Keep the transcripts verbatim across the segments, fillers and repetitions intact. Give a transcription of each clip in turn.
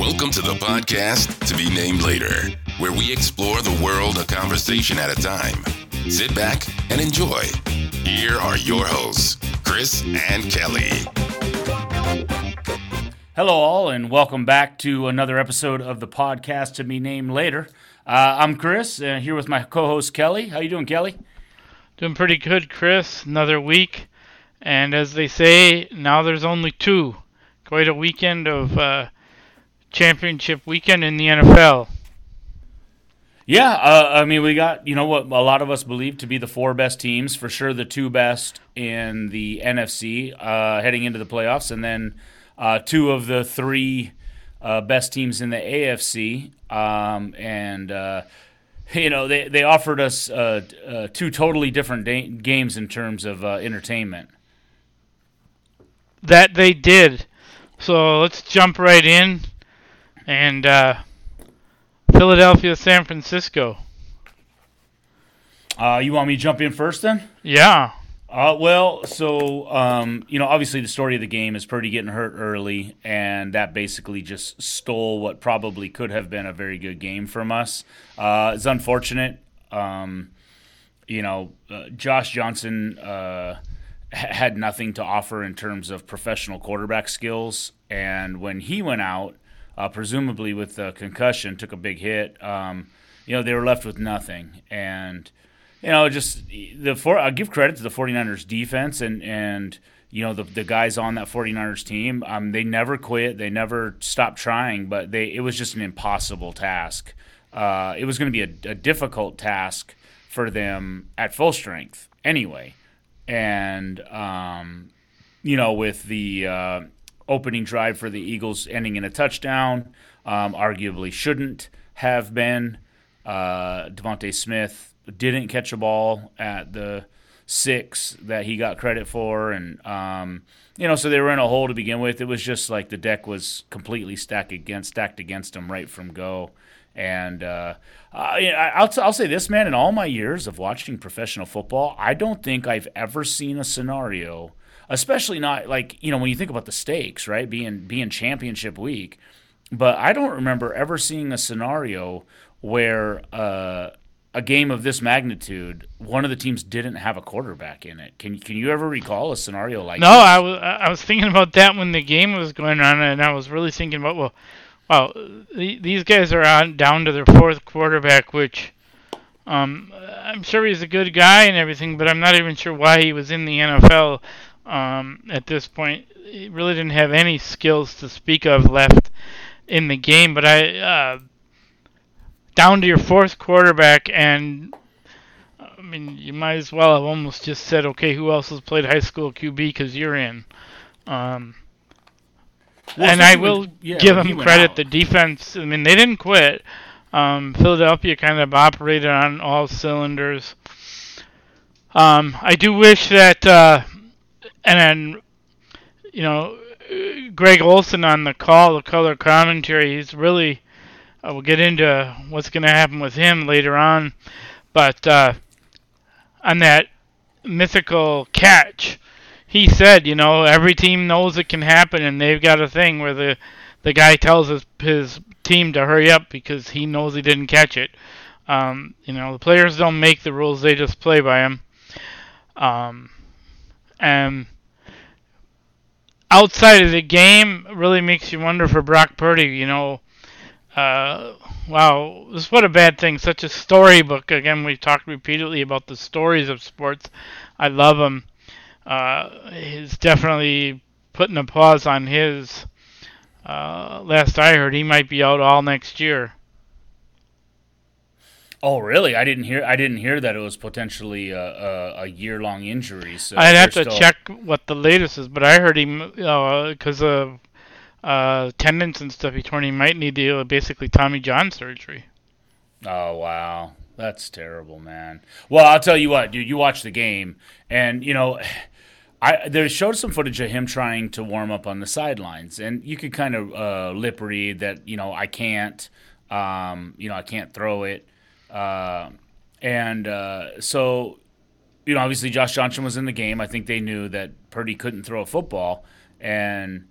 Welcome to the podcast To Be Named Later, where we explore the world a conversation at a time. Sit back and enjoy. Here are your hosts, Chris and Kelly. Hello all, and welcome back to another episode of the podcast To Be Named Later. Uh, I'm Chris, uh, here with my co-host Kelly. How you doing, Kelly? Doing pretty good, Chris. Another week. And as they say, now there's only two. Quite a weekend of uh, championship weekend in the N F L. Yeah, uh, I mean, we got, you know, what a lot of us believe to be the four best teams, for sure the two best in the N F C uh, heading into the playoffs, and then uh, two of the three uh, best teams in the A F C. Um, and, uh, you know, they, they offered us uh, uh, two totally different da- games in terms of uh, entertainment. That they did. So let's jump right in. And uh, Philadelphia, San Francisco. Uh, you want me to jump in first then? Yeah. Uh, well, so, um, you know, obviously the story of the game is Purdy getting hurt early, and that basically just stole what probably could have been a very good game from us. Uh, it's unfortunate. Um, you know, uh, Josh Johnson uh, had nothing to offer in terms of professional quarterback skills, and when he went out, uh, presumably with a concussion, took a big hit, um, you know, they were left with nothing. And, you know, just the for, I'll give credit to the 49ers defense and, and you know, the the guys on that 49ers team. Um, they never quit. They never stopped trying, but they it was just an impossible task. Uh, it was going to be a, a difficult task for them at full strength anyway. And, um, you know, with the uh, opening drive for the Eagles ending in a touchdown, um, arguably shouldn't have been. Uh, Devontae Smith didn't catch a ball at the six that he got credit for. And, um, you know, so they were in a hole to begin with. It was just like the deck was completely stacked against, stacked against them right from go. And uh, I, I'll, t- I'll say this, man, in all my years of watching professional football, I don't think I've ever seen a scenario, especially not like, you know, when you think about the stakes, right, being being championship week, but I don't remember ever seeing a scenario where uh, a game of this magnitude, one of the teams didn't have a quarterback in it. Can, can you ever recall a scenario like no, this? No, I was, I was thinking about that when the game was going on, and I was really thinking about, well, Well, these guys are on down to their fourth quarterback, which um, I'm sure he's a good guy and everything, but I'm not even sure why he was in the N F L um, at this point. He really didn't have any skills to speak of left in the game. But I uh, down to your fourth quarterback, and I mean, you might as well have almost just said, okay, who else has played high school Q B because you're in. Um, Well, and I will when, yeah, give them credit. Out. The defense, I mean, they didn't quit. Um, Philadelphia kind of operated on all cylinders. Um, I do wish that, uh, and then, you know, Greg Olsen on the call, the color commentary, he's really, uh, we'll get into what's going to happen with him later on. But uh, on that mythical catch, he said, you know, every team knows it can happen, and they've got a thing where the the guy tells his, his team to hurry up because he knows he didn't catch it. Um, you know, the players don't make the rules; they just play by them. Um, and outside of the game, really makes you wonder for Brock Purdy. You know, uh, wow, this is what a bad thing. Such a storybook. Again, we've talked repeatedly about the stories of sports. I love them. Uh, he's definitely putting a pause on his. Uh, last I heard, he might be out all next year. Oh, really? I didn't hear. I didn't hear that it was potentially a, a, a year-long injury. So I'd have to still... check what the latest is, but I heard he, because uh, of uh, tendons and stuff, he told he might need to basically Tommy John surgery. Oh wow, that's terrible, man. Well, I'll tell you what, dude. You watch the game, and you know. I there showed some footage of him trying to warm up on the sidelines, and you could kind of uh, lip read that, you know, I can't, um, you know, I can't throw it, uh, and uh, so, you know, obviously Josh Johnson was in the game. I think they knew that Purdy couldn't throw a football, and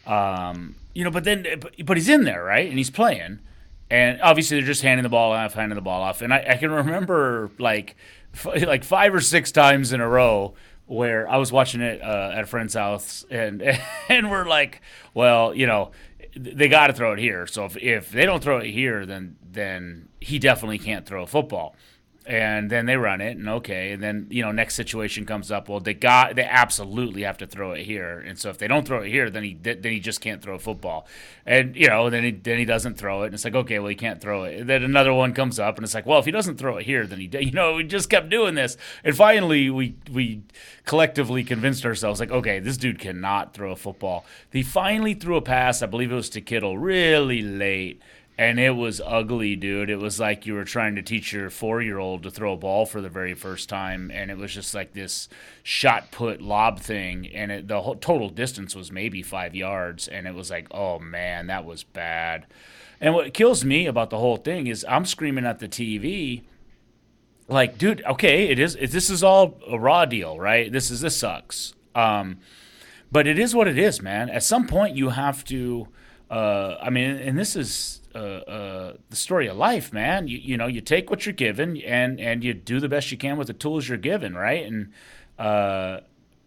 Um, you know, but then, but he's in there, right? And he's playing. And obviously they're just handing the ball off, handing the ball off. And I, I can remember like f- like five or six times in a row where I was watching it uh, at a friend's house, and and we're like, well, you know, they got to throw it here. So if, if they don't throw it here, then then he definitely can't throw a football. And then they run it, and okay, and then you know next situation comes up. Well, they got they absolutely have to throw it here, and so if they don't throw it here, then he then he just can't throw a football, and you know then he then he doesn't throw it, and it's like okay, well he can't throw it. And then another one comes up, and it's like well if he doesn't throw it here, then he you know we just kept doing this, and finally we we collectively convinced ourselves like okay, this dude cannot throw a football. He finally threw a pass, I believe it was to Kittle, really late. And it was ugly, dude. It was like you were trying to teach your four-year-old to throw a ball for the very first time, and it was just like this shot-put lob thing, and it, the whole total distance was maybe five yards, and it was like, oh, man, that was bad. And what kills me about the whole thing is I'm screaming at the T V, like, dude, okay, it is. It, this is all a raw deal, right? This is this sucks. Um, but it is what it is, man. At some point, you have to. Uh, I mean, and this is. Uh, uh, the story of life, man. You you know, you take what you're given and and you do the best you can with the tools you're given, right? And uh,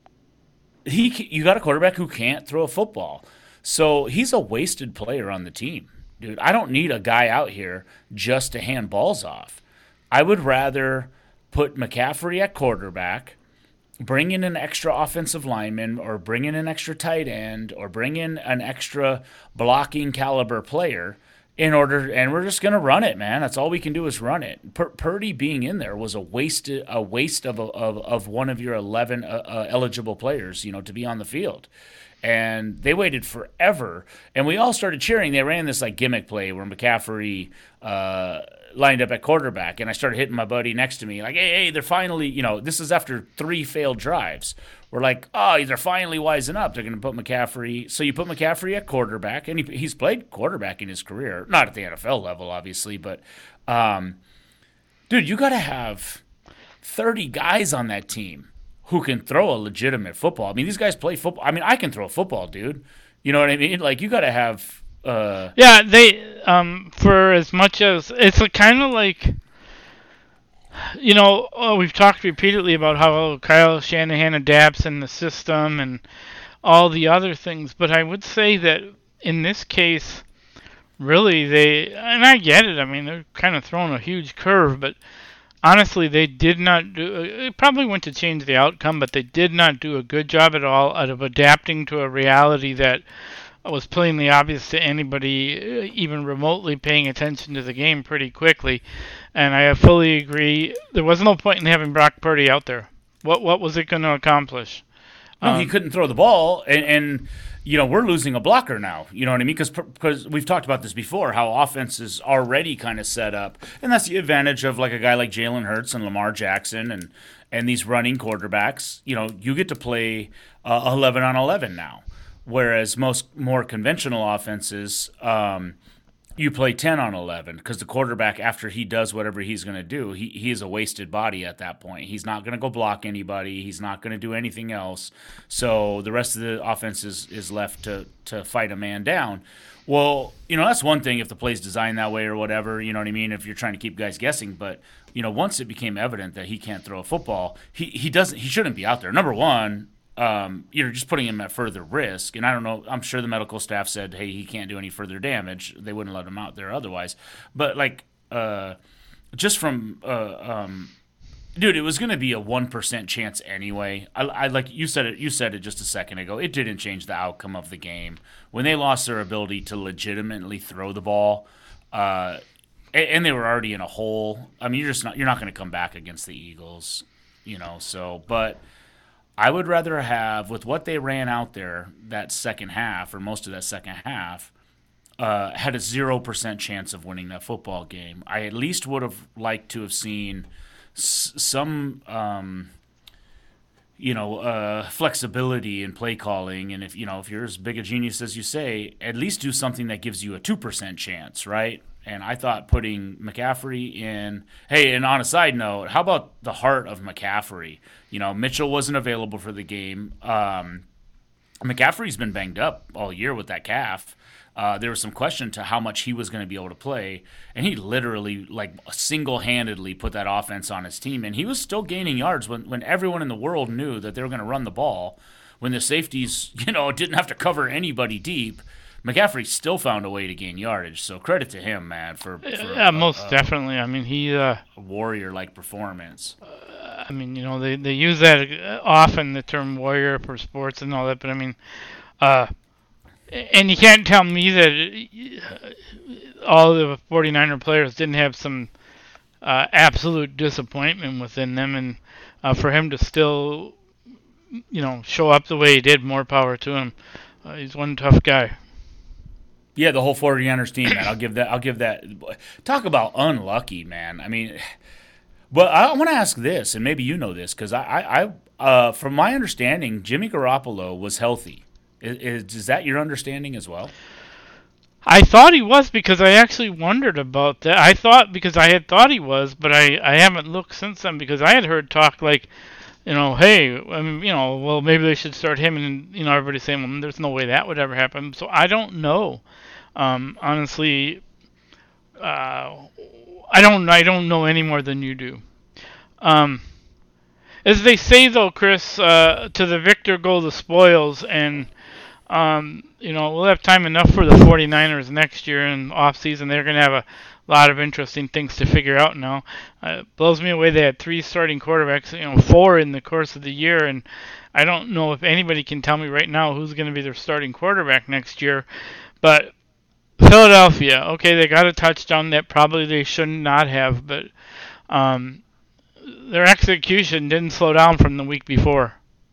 he you got a quarterback who can't throw a football, so he's a wasted player on the team, dude. I don't need a guy out here just to hand balls off. I would rather put McCaffrey at quarterback, bring in an extra offensive lineman, or bring in an extra tight end, or bring in an extra blocking caliber player. In order, and we're just gonna run it, man. That's all we can do is run it. Pur- Purdy being in there was a waste, a waste of a, of of one of your eleven uh, uh, eligible players, you know, to be on the field. And they waited forever, and we all started cheering. They ran this like gimmick play where McCaffrey uh, lined up at quarterback, and I started hitting my buddy next to me like, "Hey, hey, they're finally, you know, this is after three failed drives." We're like, oh, they're finally wising up. They're going to put McCaffrey. So you put McCaffrey at quarterback, and he, he's played quarterback in his career. Not at the N F L level, obviously, but, um, dude, you got to have thirty guys on that team who can throw a legitimate football. I mean, these guys play football. I mean, I can throw a football, dude. You know what I mean? Like, you got to have uh... – Yeah, they um, – for as much as – it's kind of like – you know, oh, we've talked repeatedly about how Kyle Shanahan adapts in the system and all the other things, but I would say that in this case, really, they, and I get it, I mean, they're kind of throwing a huge curve, but honestly, they did not do, it probably went to change the outcome, but they did not do a good job at all out of adapting to a reality that was plainly obvious to anybody even remotely paying attention to the game pretty quickly. And I fully agree. There was no point in having Brock Purdy out there. What what was it going to accomplish? No, um, he couldn't throw the ball, and, and you know we're losing a blocker now. You know what I mean? Because because we've talked about this before, how offense is already kind of set up, and that's the advantage of like a guy like Jalen Hurts and Lamar Jackson and and these running quarterbacks. You know, you get to play uh, eleven on eleven now. Whereas most more conventional offenses, um, you play ten on eleven because the quarterback, after he does whatever he's going to do, he, he is a wasted body at that point. He's not going to go block anybody. He's not going to do anything else. So the rest of the offense is, is left to, to fight a man down. Well, you know, that's one thing if the play's designed that way or whatever, you know what I mean, if you're trying to keep guys guessing. But, you know, once it became evident that he can't throw a football, he, he doesn't he shouldn't be out there. Number one, Um, you're just putting him at further risk. And I don't know, I'm sure the medical staff said, hey, he can't do any further damage. They wouldn't let him out there otherwise. But, like, uh, just from, uh, um, dude, it was going to be a one percent chance anyway. I, I like you said it, you said it just a second ago. It didn't change the outcome of the game. When they lost their ability to legitimately throw the ball, uh, and, and they were already in a hole. I mean, you're just not, you're not going to come back against the Eagles, you know, so, but I would rather have, with what they ran out there that second half, or most of that second half, uh, had a zero percent chance of winning that football game. I at least would have liked to have seen s- some, um, you know, uh, flexibility in play calling. And if, you know, if you're as big a genius as you say, at least do something that gives you a two percent chance, right? And I thought putting McCaffrey in – hey, and on a side note, how about the heart of McCaffrey? You know, Mitchell wasn't available for the game. Um, McCaffrey's been banged up all year with that calf. Uh, there was some question to how much he was going to be able to play, and he literally, like, single-handedly put that offense on his team, and he was still gaining yards when, when everyone in the world knew that they were going to run the ball. When the safeties, you know, didn't have to cover anybody deep, McCaffrey still found a way to gain yardage. So credit to him, man, for, for yeah, a, most a, definitely. I mean, he uh, a warrior-like performance. Uh, I mean, you know, they they use that often, the term warrior for sports and all that. But I mean, uh, and you can't tell me that all the 49er players didn't have some uh, absolute disappointment within them, and uh, for him to still, you know, show up the way he did, more power to him. Uh, he's one tough guy. Yeah, the whole 49ers team, man. I'll give that. I'll give that. Talk about unlucky, man. I mean, but I want to ask this, and maybe you know this, because I, I, I uh, from my understanding, Jimmy Garoppolo was healthy. Is, is that your understanding as well? I thought he was, because I actually wondered about that. I thought because I had thought he was, but I, I haven't looked since then, because I had heard talk like, you know, hey, I mean, you know, well, maybe they should start him, and, you know, everybody's saying, well, there's no way that would ever happen. So I don't know. Um, honestly, uh, I don't I don't know any more than you do. Um, as they say, though, Chris, uh, to the victor go the spoils, and Um, you know, we'll have time enough for the 49ers next year in off-season. They're going to have a lot of interesting things to figure out now. Uh, it blows me away they had three starting quarterbacks, you know, four in the course of the year, and I don't know if anybody can tell me right now who's going to be their starting quarterback next year. But Philadelphia, okay, they got a touchdown that probably they should not have, but um, their execution didn't slow down from the week before.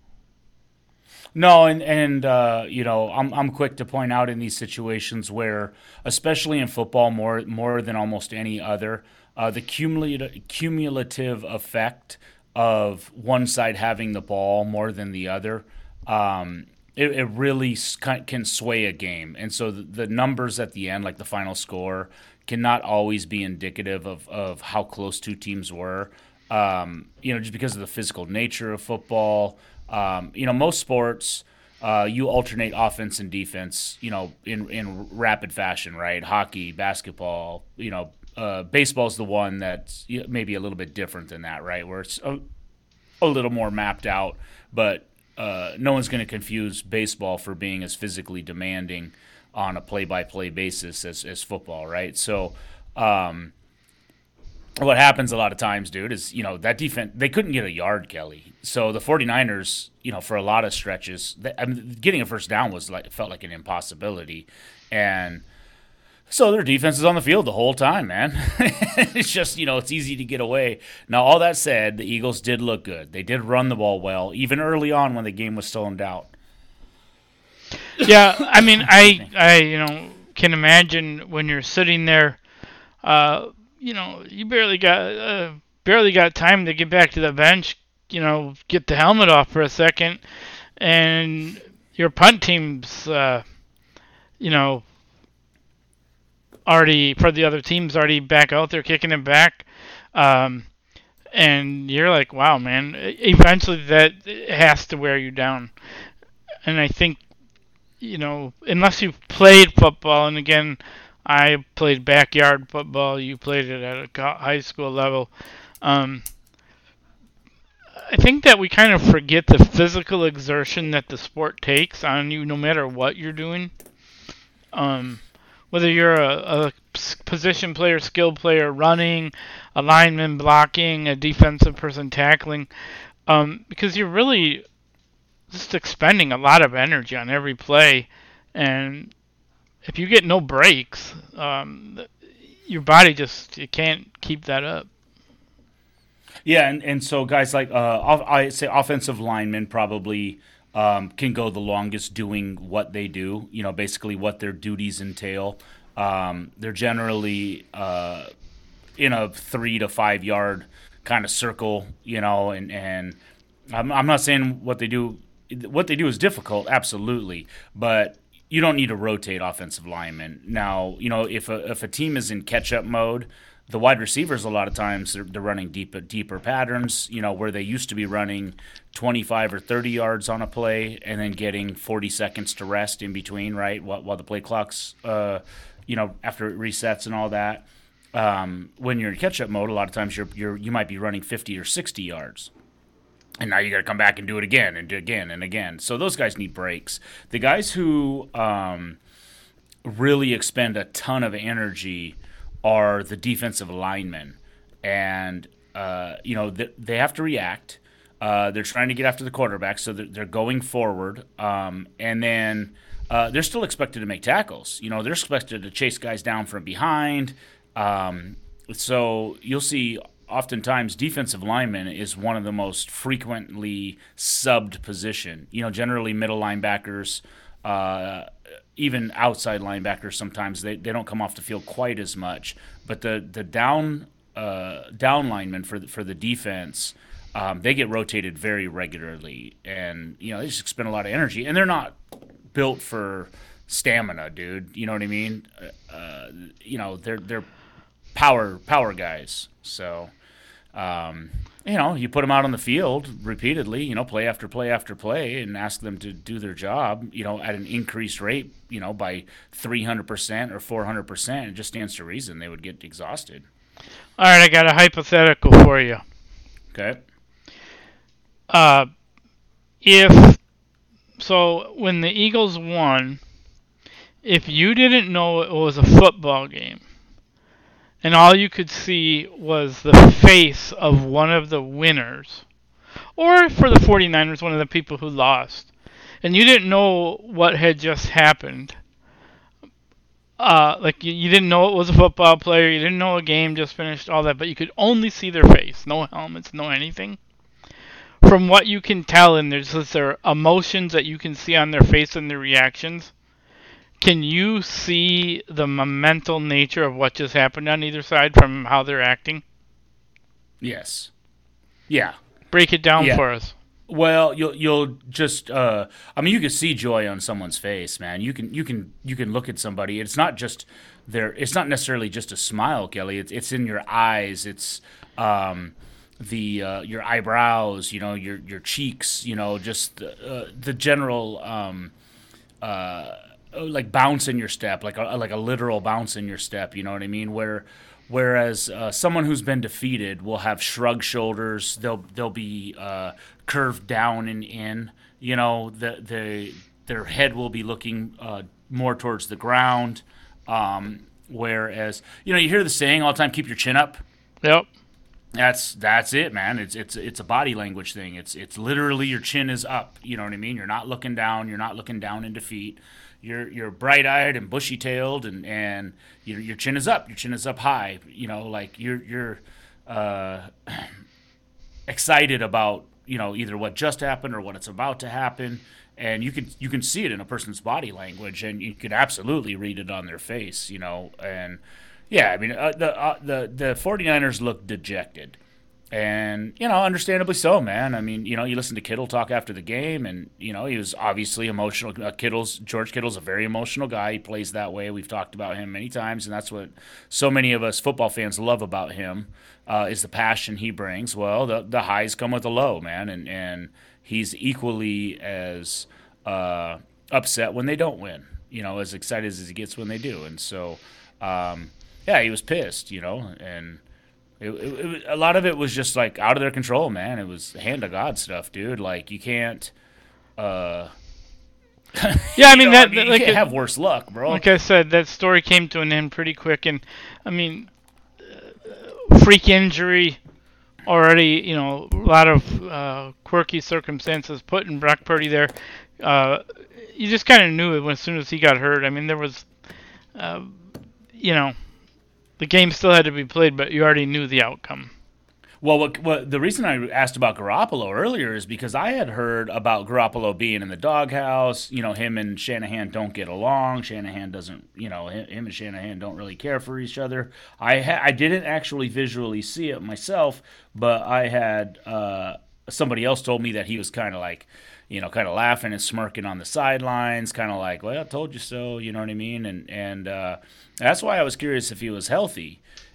No, and and uh, you know, I'm I'm quick to point out in these situations where, especially in football, more more than almost any other, uh, the cumulative cumulative effect of one side having the ball more than the other, um, it, it really can sway a game. And so the, the numbers at the end, like the final score, cannot always be indicative of of how close two teams were. Um, you know, just because of the physical nature of football. Um, you know, most sports, uh, you alternate offense and defense, you know, in, in rapid fashion, right? Hockey, basketball, you know, uh, baseball's the one that's maybe a little bit different than that, right? Where it's a, a little more mapped out, but uh, no one's going to confuse baseball for being as physically demanding on a play-by-play basis as, as football, right? So, um, what happens a lot of times, dude, is, you know, that defense, they couldn't get a yard, Kelly. So the 49ers, you know, for a lot of stretches, they, I mean, getting a first down was like, felt like an impossibility. And so their defense is on the field the whole time, man. It's just, you know, it's easy to get away. Now, all that said, the Eagles did look good. They did run the ball well, even early on when the game was still in doubt. Yeah, I mean, I, I, you know, can imagine when you're sitting there, uh, you know, you barely got uh, barely got time to get back to the bench, you know, get the helmet off for a second, and your punt team's, uh, you know, already, for the other team's already back out there kicking it back, um, and you're like, wow, man, eventually that has to wear you down. And I think, you know, unless you've played football, and again, I played backyard football. You played it at a high school level. Um, I think that we kind of forget the physical exertion that the sport takes on you, no matter what you're doing. Um, whether you're a, a position player, skill player, running, a lineman blocking, a defensive person tackling, um, because you're really just expending a lot of energy on every play, and if you get no breaks, um, your body just you can't keep that up. Yeah, and, and so guys like uh, I say offensive linemen probably um, can go the longest doing what they do. You know, basically what their duties entail. Um, they're generally uh, in a three to five yard kind of circle. You know, and and I'm I'm not saying what they do. What they do is difficult, absolutely, but you don't need to rotate offensive linemen. Now, you know, if a if a team is in catch-up mode, the wide receivers, a lot of times, they're, they're running deeper, deeper patterns, you know, where they used to be running twenty-five or thirty yards on a play and then getting forty seconds to rest in between, right, while, while the play clock's, uh, you know, after it resets and all that. Um, when you're in catch-up mode, a lot of times you're, you're, you might be running fifty or sixty yards. And now you got to come back and do it again and do it again and again. So those guys need breaks. The guys who um, really expend a ton of energy are the defensive linemen. And, uh, you know, th- they have to react. Uh, they're trying to get after the quarterback, so they're, they're going forward. Um, and then uh, they're still expected to make tackles. You know, they're expected to chase guys down from behind. Um, so you'll see oftentimes defensive lineman is one of the most frequently subbed position. You know, generally middle linebackers, uh, even outside linebackers sometimes, they, they don't come off the field quite as much. But the, the down uh, down linemen for the, for the defense, um, they get rotated very regularly. And, you know, they just expend a lot of energy. And they're not built for stamina, dude. You know what I mean? Uh, you know, they're they're power power guys. So, um, you know, you put them out on the field repeatedly, you know, play after play after play, and ask them to do their job, you know, at an increased rate, you know, by three hundred percent or four hundred percent. It just stands to reason they would get exhausted. All right, I got a hypothetical for you. Okay. Uh, if so, when the Eagles won, if you didn't know it was a football game, and all you could see was the face of one of the winners, or for the 49ers, one of the people who lost, and you didn't know what had just happened, uh, like you, you didn't know it was a football player, you didn't know a game just finished, all that, but you could only see their face, no helmets, no anything. From what you can tell, and there's just their emotions that you can see on their face and their reactions, can you see the mental nature of what just happened on either side from how they're acting? Yes. Yeah. Break it down yeah. for us. Well, you'll you'll just uh, I mean, you can see joy on someone's face, man. You can you can you can look at somebody. It's not just their. It's not necessarily just a smile, Kelly. It's it's in your eyes. It's um, the uh, your eyebrows. You know, your your cheeks. You know, just uh, the general. Um, uh, like bounce in your step, like a like a literal bounce in your step, you know what I mean? Where, whereas uh, someone who's been defeated will have shrugged shoulders, they'll they'll be uh, curved down and in, you know, the the their head will be looking uh, more towards the ground. Um, whereas, you know, you hear the saying all the time, "Keep your chin up." Yep. That's that's it, man. It's it's it's a body language thing. It's it's literally your chin is up. You know what I mean? You're not looking down. You're not looking down in defeat. You're you're bright-eyed and bushy-tailed, and and your your chin is up. Your chin is up high. You know, like you're you're uh, excited about, you know, either what just happened or what it's about to happen, and you can you can see it in a person's body language, and you can absolutely read it on their face. You know, and yeah, I mean uh, the uh, the the 49ers look dejected. And, you know, understandably so, man. I mean, you know, you listen to Kittle talk after the game, and, you know, he was obviously emotional. Uh, Kittle's George Kittle's a very emotional guy. He plays that way. We've talked about him many times, and that's what so many of us football fans love about him, uh, is the passion he brings. Well, the the highs come with the low, man, and, and he's equally as uh, upset when they don't win, you know, as excited as he gets when they do. And so, um, yeah, he was pissed, you know, and – It, it, it, a lot of it was just like out of their control, man. It was hand of God stuff, dude. Like you can't, uh, yeah. I mean know, that I mean, you like can't it, have worse luck, bro. Like I said, that story came to an end pretty quick, and I mean, uh, freak injury, already. You know, a lot of uh, quirky circumstances putting Brock Purdy there. Uh, you just kind of knew it when, as soon as he got hurt. I mean, there was, uh, you know. The game still had to be played, but you already knew the outcome. Well, what, what, the reason I asked about Garoppolo earlier is because I had heard about Garoppolo being in the doghouse. You know, him and Shanahan don't get along. Shanahan doesn't, you know, him and Shanahan don't really care for each other. I ha- I didn't actually visually see it myself, but I had uh, somebody else told me that he was kind of like, you know, kind of laughing and smirking on the sidelines, kind of like, well, I told you so, you know what I mean? And, and uh, that's why I was curious if he was healthy.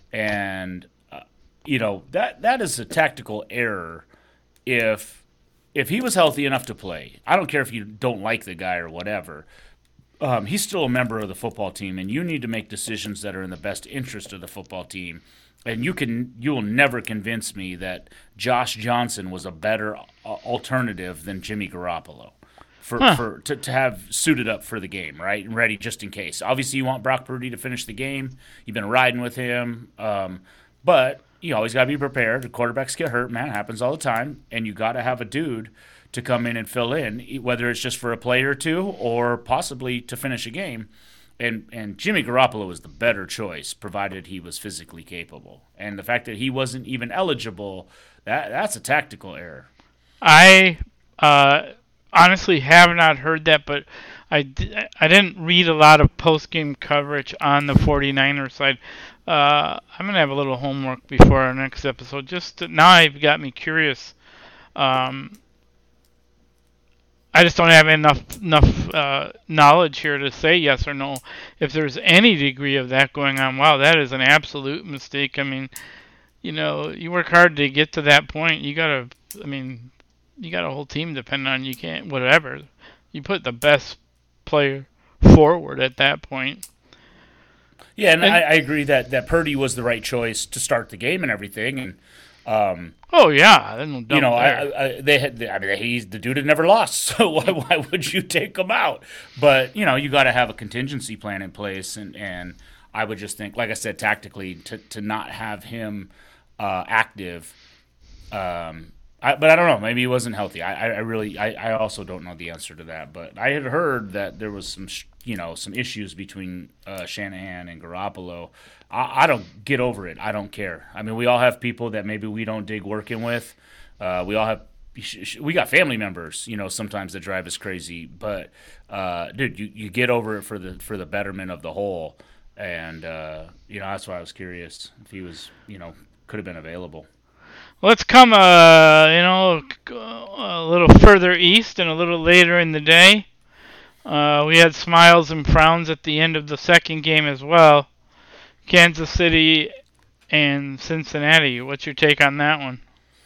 And uh, you know that that is a tactical error. If if he was healthy enough to play, I don't care if you don't like the guy or whatever. Um, he's still a member of the football team, and you need to make decisions that are in the best interest of the football team. And you can you will never convince me that Josh Johnson was a better uh, alternative than Jimmy Garoppolo for, Huh. for to, to have suited up for the game, right, and ready just in case. Obviously, you want Brock Purdy to finish the game. You've been riding with him, um, but you always got to be prepared. The quarterbacks get hurt, man. It happens all the time, and you got to have a dude to come in and fill in, whether it's just for a play or two or possibly to finish a game. And and Jimmy Garoppolo was the better choice, provided he was physically capable. And the fact that he wasn't even eligible, that that's a tactical error. I uh, honestly have not heard that, but I, di- I didn't read a lot of post-game coverage on the 49ers side. Uh, I'm going to have a little homework before our next episode. Just to, now you've got me curious. Um, I just don't have enough enough uh, knowledge here to say yes or no. If there's any degree of that going on, wow, that is an absolute mistake. I mean, you know, you work hard to get to that point. You gotta, I mean, you got a whole team depending on you. Can't whatever. You put the best player forward at that point. Yeah, and, And- I, I agree that, that Purdy was the right choice to start the game and everything. And um, Oh yeah, then no you know, doubt I, there. I, they had. I mean, he's the dude had never lost, so why, why would you take him out? But you know, you got to have a contingency plan in place, and, and I would just think, like I said, tactically, to to not have him uh, active. Um, I, but I don't know. Maybe he wasn't healthy. I, I I really, I, I also don't know the answer to that. But I had heard that there was some, sh- you know, some issues between uh, Shanahan and Garoppolo. I, I don't get over it. I don't care. I mean, we all have people that maybe we don't dig working with. Uh, we all have, we got family members, you know, sometimes that drive us crazy. But uh, dude, you, you get over it for the for the betterment of the whole. And uh, you know, that's why I was curious if he was, you know, could have been available. Let's come, uh, you know, a little further east and a little later in the day. Uh, we had smiles and frowns at the end of the second game as well. Kansas City and Cincinnati. What's your take on that one?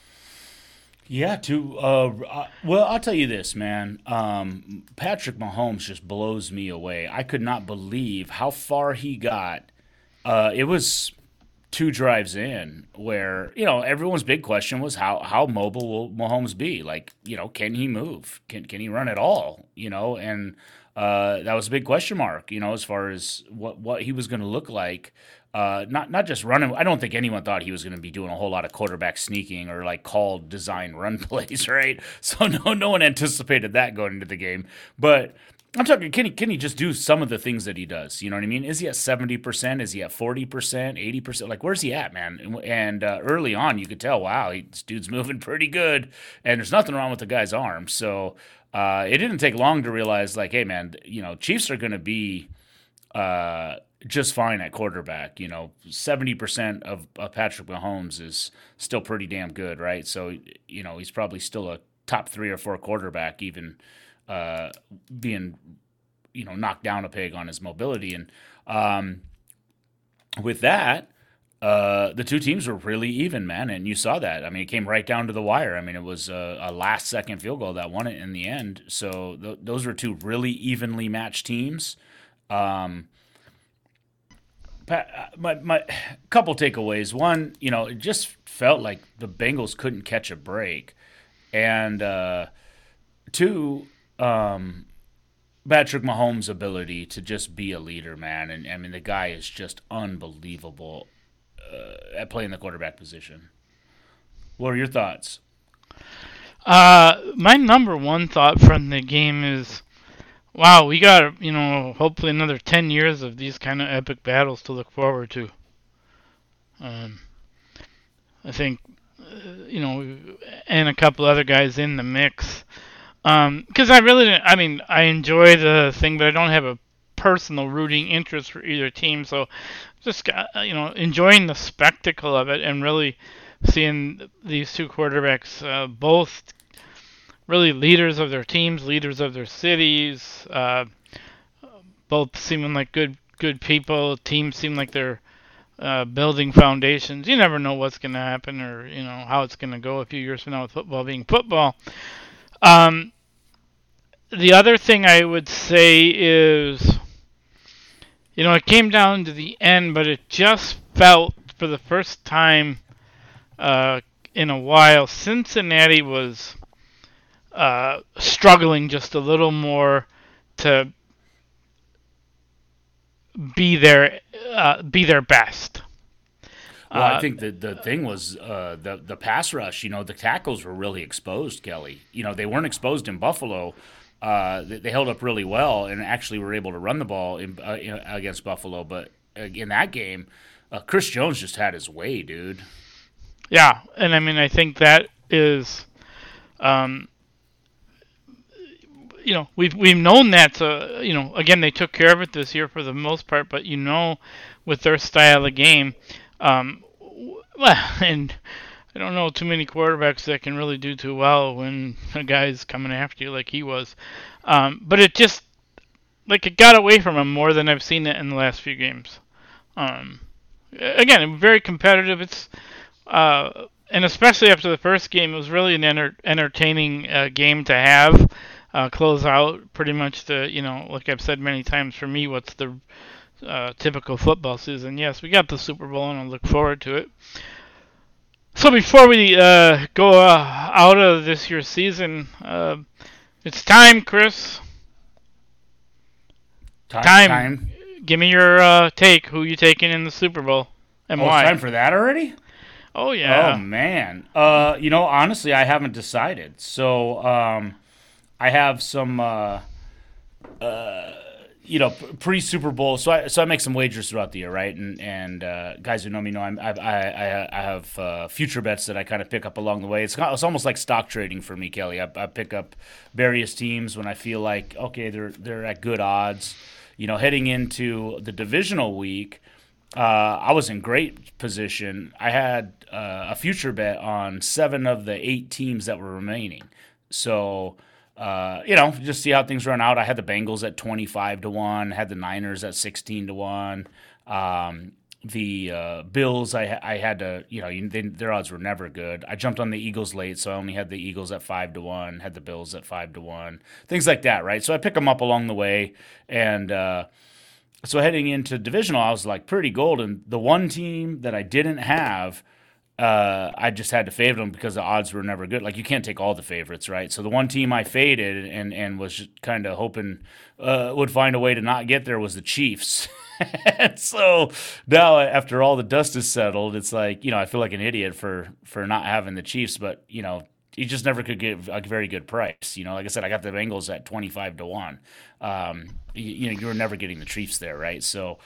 Yeah, to uh, uh, well, I'll tell you this, man. Um, Patrick Mahomes just blows me away. I could not believe how far he got. Uh, it was two drives in where, you know, everyone's big question was how how mobile will Mahomes be? Like, you know, can he move? Can can he run at all? You know, and uh, that was a big question mark, you know, as far as what what he was going to look like. Uh, not not just running. I don't think anyone thought he was going to be doing a whole lot of quarterback sneaking or like called design run plays, right? So no no one anticipated that going into the game. But I'm talking, can he can he just do some of the things that he does? You know what I mean? Is he at seventy percent? Is he at forty percent? eighty percent? Like, where's he at, man? And, and uh, early on, you could tell, wow, he, this dude's moving pretty good, and there's nothing wrong with the guy's arm. So uh, it didn't take long to realize, like, hey, man, you know, Chiefs are going to be uh, just fine at quarterback. You know, seventy percent of, of Patrick Mahomes is still pretty damn good, right? So, you know, he's probably still a top three or four quarterback, even uh, being, you know, knocked down a peg on his mobility. And um, with that, uh, the two teams were really even, man. And you saw that. I mean, it came right down to the wire. I mean, it was a, a last second field goal that won it in the end. So th- those were two really evenly matched teams. Um, my, my couple takeaways. One, you know, it just felt like the Bengals couldn't catch a break. And uh, two, um, Patrick Mahomes' ability to just be a leader, man. And I mean, the guy is just unbelievable uh, at playing the quarterback position. What are your thoughts? Uh, my number one thought from the game is, wow, we got, you know, hopefully another ten years of these kind of epic battles to look forward to. Um, I think, uh, you know, and a couple other guys in the mix. Um, because I really, didn't, I mean, I enjoy the thing, but I don't have a personal rooting interest for either team. So just, you know, enjoying the spectacle of it and really seeing these two quarterbacks, uh, both really leaders of their teams, leaders of their cities, uh, both seeming like good good people. Teams seem like they're uh, building foundations. You never know what's going to happen or, you know, how it's going to go a few years from now with football being football. Um, the other thing I would say is, you know, it came down to the end, but it just felt for the first time uh, in a while, Cincinnati was uh, struggling just a little more to be their uh, be their best. Well, Uh, I think the the thing was uh, the the pass rush. You know, the tackles were really exposed, Kelly. You know, they weren't exposed in Buffalo. Uh, they, they held up really well and actually were able to run the ball in, uh, in, against Buffalo. But uh, in that game, uh, Chris Jones just had his way, dude. Yeah, and I mean, I think that is, um, you know, we've we've known that. So, you know, again, they took care of it this year for the most part. But you know, with their style of game, um, well, and I don't know too many quarterbacks that can really do too well when a guy's coming after you like he was. Um, but it just, like, it got away from him more than I've seen it in the last few games. Um, again, very competitive. It's uh, and especially after the first game, it was really an enter- entertaining uh, game to have. Uh, close out pretty much the, you know, like I've said many times, for me, what's the uh, typical football season. Yes, we got the Super Bowl, and I look forward to it. So before we uh, go uh, out of this year's season, uh, it's time, Chris. Time. Time. time. Give me your uh, take. Who you taking in the Super Bowl and Oh, why? it's time for that already? Oh yeah. Oh man. Uh, you know, honestly, I haven't decided. So, um, I have some, uh, uh, you know, pre Super Bowl. So I so I make some wagers throughout the year, right? And and uh, guys who know me know I'm, I I I have uh, future bets that I kind of pick up along the way. It's it's almost like stock trading for me, Kelly. I, I pick up various teams when I feel like okay, they're they're at good odds. You know, heading into the divisional week, uh, I was in great position. I had uh, a future bet on seven of the eight teams that were remaining. So. Uh, you know, just see how things run out. I had the Bengals at twenty-five to one, had the Niners at sixteen to one. Um, the uh, Bills, I, I had to, you know, they, their odds were never good. I jumped on the Eagles late, so I only had the Eagles at five to one, had the Bills at five to one, things like that, right? So I pick them up along the way. And uh, so heading into divisional, I was like pretty golden. The one team that I didn't have, Uh, I just had to favor them because the odds were never good. Like, you can't take all the favorites, right? So the one team I faded and, and was kind of hoping uh, would find a way to not get there was the Chiefs. And so now, after all the dust is settled, it's like, you know, I feel like an idiot for, for not having the Chiefs, but, you know, you just never could get a very good price. You know, like I said, I got the Bengals at twenty-five to one. Um, you, you know, you were never getting the Chiefs there, right? So,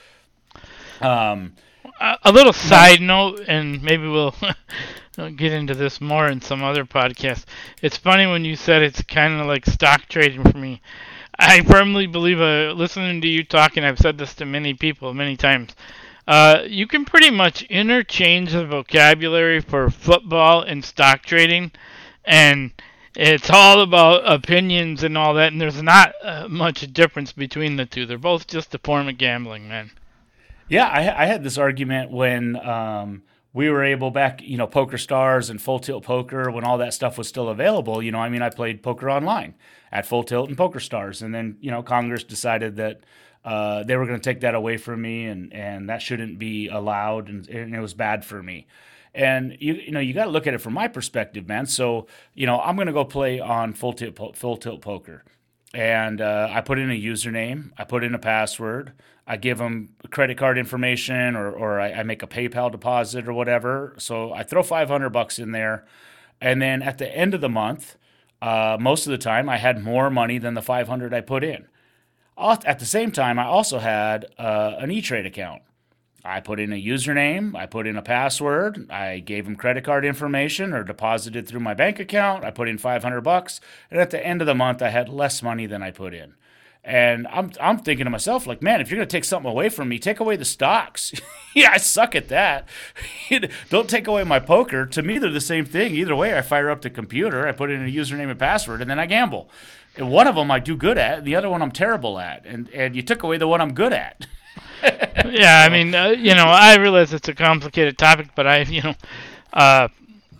um, a little side note, and maybe we'll get into this more in some other podcast. It's funny when you said it's kind of like stock trading for me. I firmly believe, uh, listening to you talking, I've said this to many people many times, uh, you can pretty much interchange the vocabulary for football and stock trading, and it's all about opinions and all that, and there's not uh, much difference between the two. They're both just a form of gambling, man. Yeah, I, I had this argument when um, we were able back, you know, Poker Stars and Full Tilt Poker, when all that stuff was still available. You know, I mean, I played poker online at Full Tilt and Poker Stars. And then, you know, Congress decided that uh, they were going to take that away from me and, and that shouldn't be allowed. And, and it was bad for me. And, you you know, you got to look at it from my perspective, man. So, you know, I'm going to go play on Full Tilt, Full Tilt Poker. And uh, I put in a username, I put in a password, I give them credit card information, or, or I, I make a PayPal deposit or whatever. So I throw five hundred bucks in there. And then at the end of the month, uh, most of the time I had more money than the five hundred I put in. At the same time, I also had uh, an E-Trade account. I put in a username, I put in a password, I gave them credit card information or deposited through my bank account, I put in five hundred bucks, and at the end of the month I had less money than I put in. And I'm I'm thinking to myself, like, man, if you're going to take something away from me, take away the stocks. Yeah, I suck at that. Don't take away my poker. To me, they're the same thing. Either way, I fire up the computer, I put in a username and password, and then I gamble. And one of them I do good at, and the other one I'm terrible at. And and you took away the one I'm good at. Yeah, I mean, uh, you know, I realize it's a complicated topic, but I, you know, uh,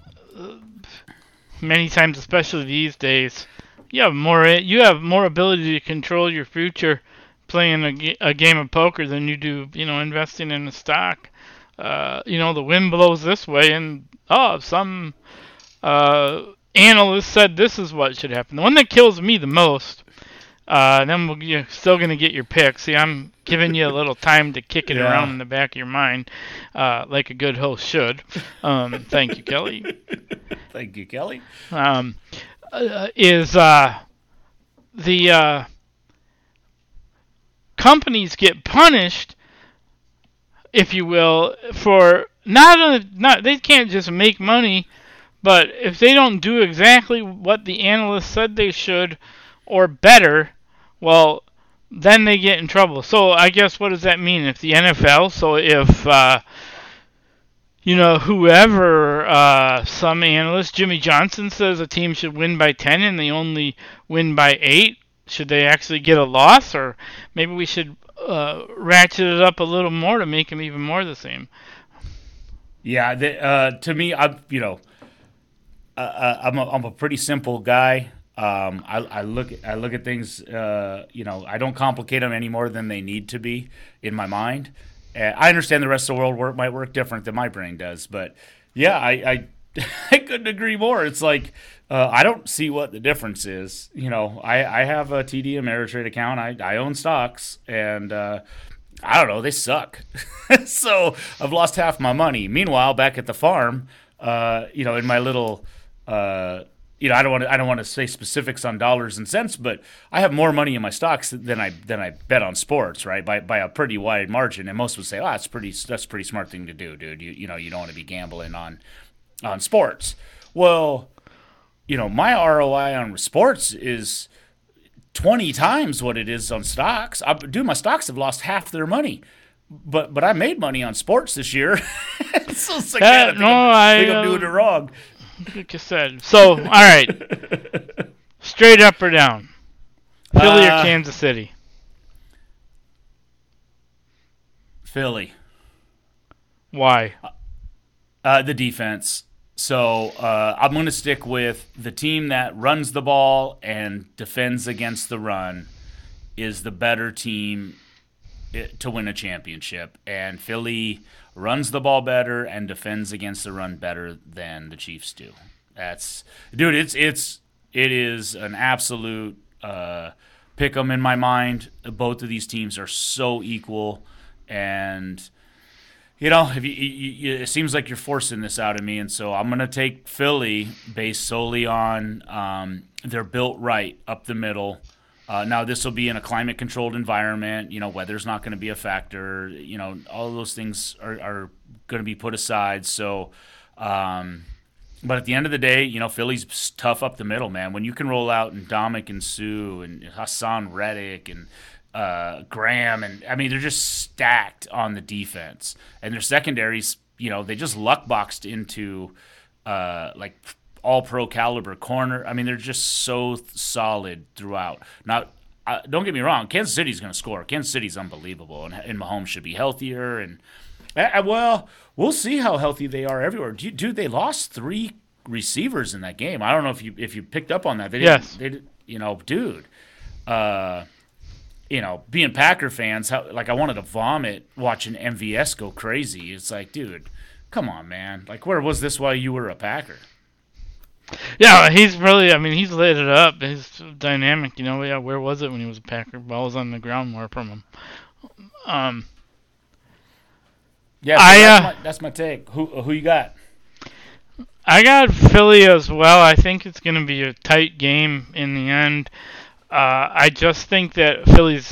many times, especially these days, you have more you have more ability to control your future playing a, a game of poker than you do, you know, investing in a stock. Uh, you know, the wind blows this way, and oh, some uh, analyst said this is what should happen. The one that kills me the most. Uh, then we'll, you're still going to get your pick. See, I'm giving you a little time to kick it yeah. around in the back of your mind, uh, like a good host should. Um, thank you, Kelly. Thank you, Kelly. Um, uh, is uh, the uh, companies get punished, if you will, for not a, not they can't just make money, but if they don't do exactly what the analysts said they should or better, well, then they get in trouble. So I guess what does that mean? If the N F L, so if, uh, you know, whoever, uh, some analyst, Jimmy Johnson says a team should win by ten and they only win by eight, should they actually get a loss? Or maybe we should uh, ratchet it up a little more to make them even more the same. Yeah, the, uh, to me, I'm, you know, uh, I'm, a, I'm a pretty simple guy. Um, I, I look I look at things, uh, you know, I don't complicate them any more than they need to be in my mind. Uh, I understand the rest of the world work, might work different than my brain does, but yeah, I I, I couldn't agree more. It's like uh, I don't see what the difference is. You know, I, I have a T D Ameritrade account. I, I own stocks, and uh, I don't know, they suck. So I've lost half my money. Meanwhile, back at the farm, uh, you know, in my little uh, – You know, I don't want to. I don't want to say specifics on dollars and cents, but I have more money in my stocks than I than I bet on sports, right? By by a pretty wide margin. And most would say, "Oh, that's pretty. That's a pretty smart thing to do, dude. You you know, you don't want to be gambling on on sports." Well, you know, my R O I on sports is twenty times what it is on stocks. I, dude, my stocks have lost half their money, but but I made money on sports this year. So it's like, uh, man, I think, no, I'm, I, I think I'm uh, doing it wrong. Like you said. So, all right. Straight up or down? Philly uh, or Kansas City? Philly. Why? Uh, the defense. So uh, I'm going to stick with the team that runs the ball and defends against the run is the better team to win a championship. And Philly runs the ball better and defends against the run better than the Chiefs do. That's dude. It's it's it is an absolute uh, pick 'em in my mind. Both of these teams are so equal, and you know, if you, you, you, it seems like you're forcing this out of me, and so I'm gonna take Philly based solely on um, they're built right up the middle. Uh, now, this will be in a climate-controlled environment. You know, weather's not going to be a factor. You know, all of those things are, are going to be put aside. So, um, but at the end of the day, you know, Philly's tough up the middle, man. When you can roll out and Ndamukong Suh and Hassan Reddick and uh, Graham, and I mean, they're just stacked on the defense. And their secondaries, you know, they just luck-boxed into, uh, like, all-pro caliber corner. I mean, they're just so th- solid throughout. Now, uh, don't get me wrong. Kansas City's going to score. Kansas City's unbelievable, and, and Mahomes should be healthier. And uh, well, we'll see how healthy they are everywhere. Dude, dude, they lost three receivers in that game. I don't know if you if you picked up on that. They yes. They did, you know, dude. Uh, you know, being Packer fans, how, like I wanted to vomit watching M V S go crazy. It's like, dude, come on, man. Like, where was this while you were a Packer? Yeah, he's really, I mean, he's lit it up. He's dynamic, you know. Yeah, where was it when he was a Packer? Ball was on the ground more from him. Um, yeah, so I, that's, uh, my, that's my take. Who who you got? I got Philly as well. I think it's going to be a tight game in the end. Uh, I just think that Philly's,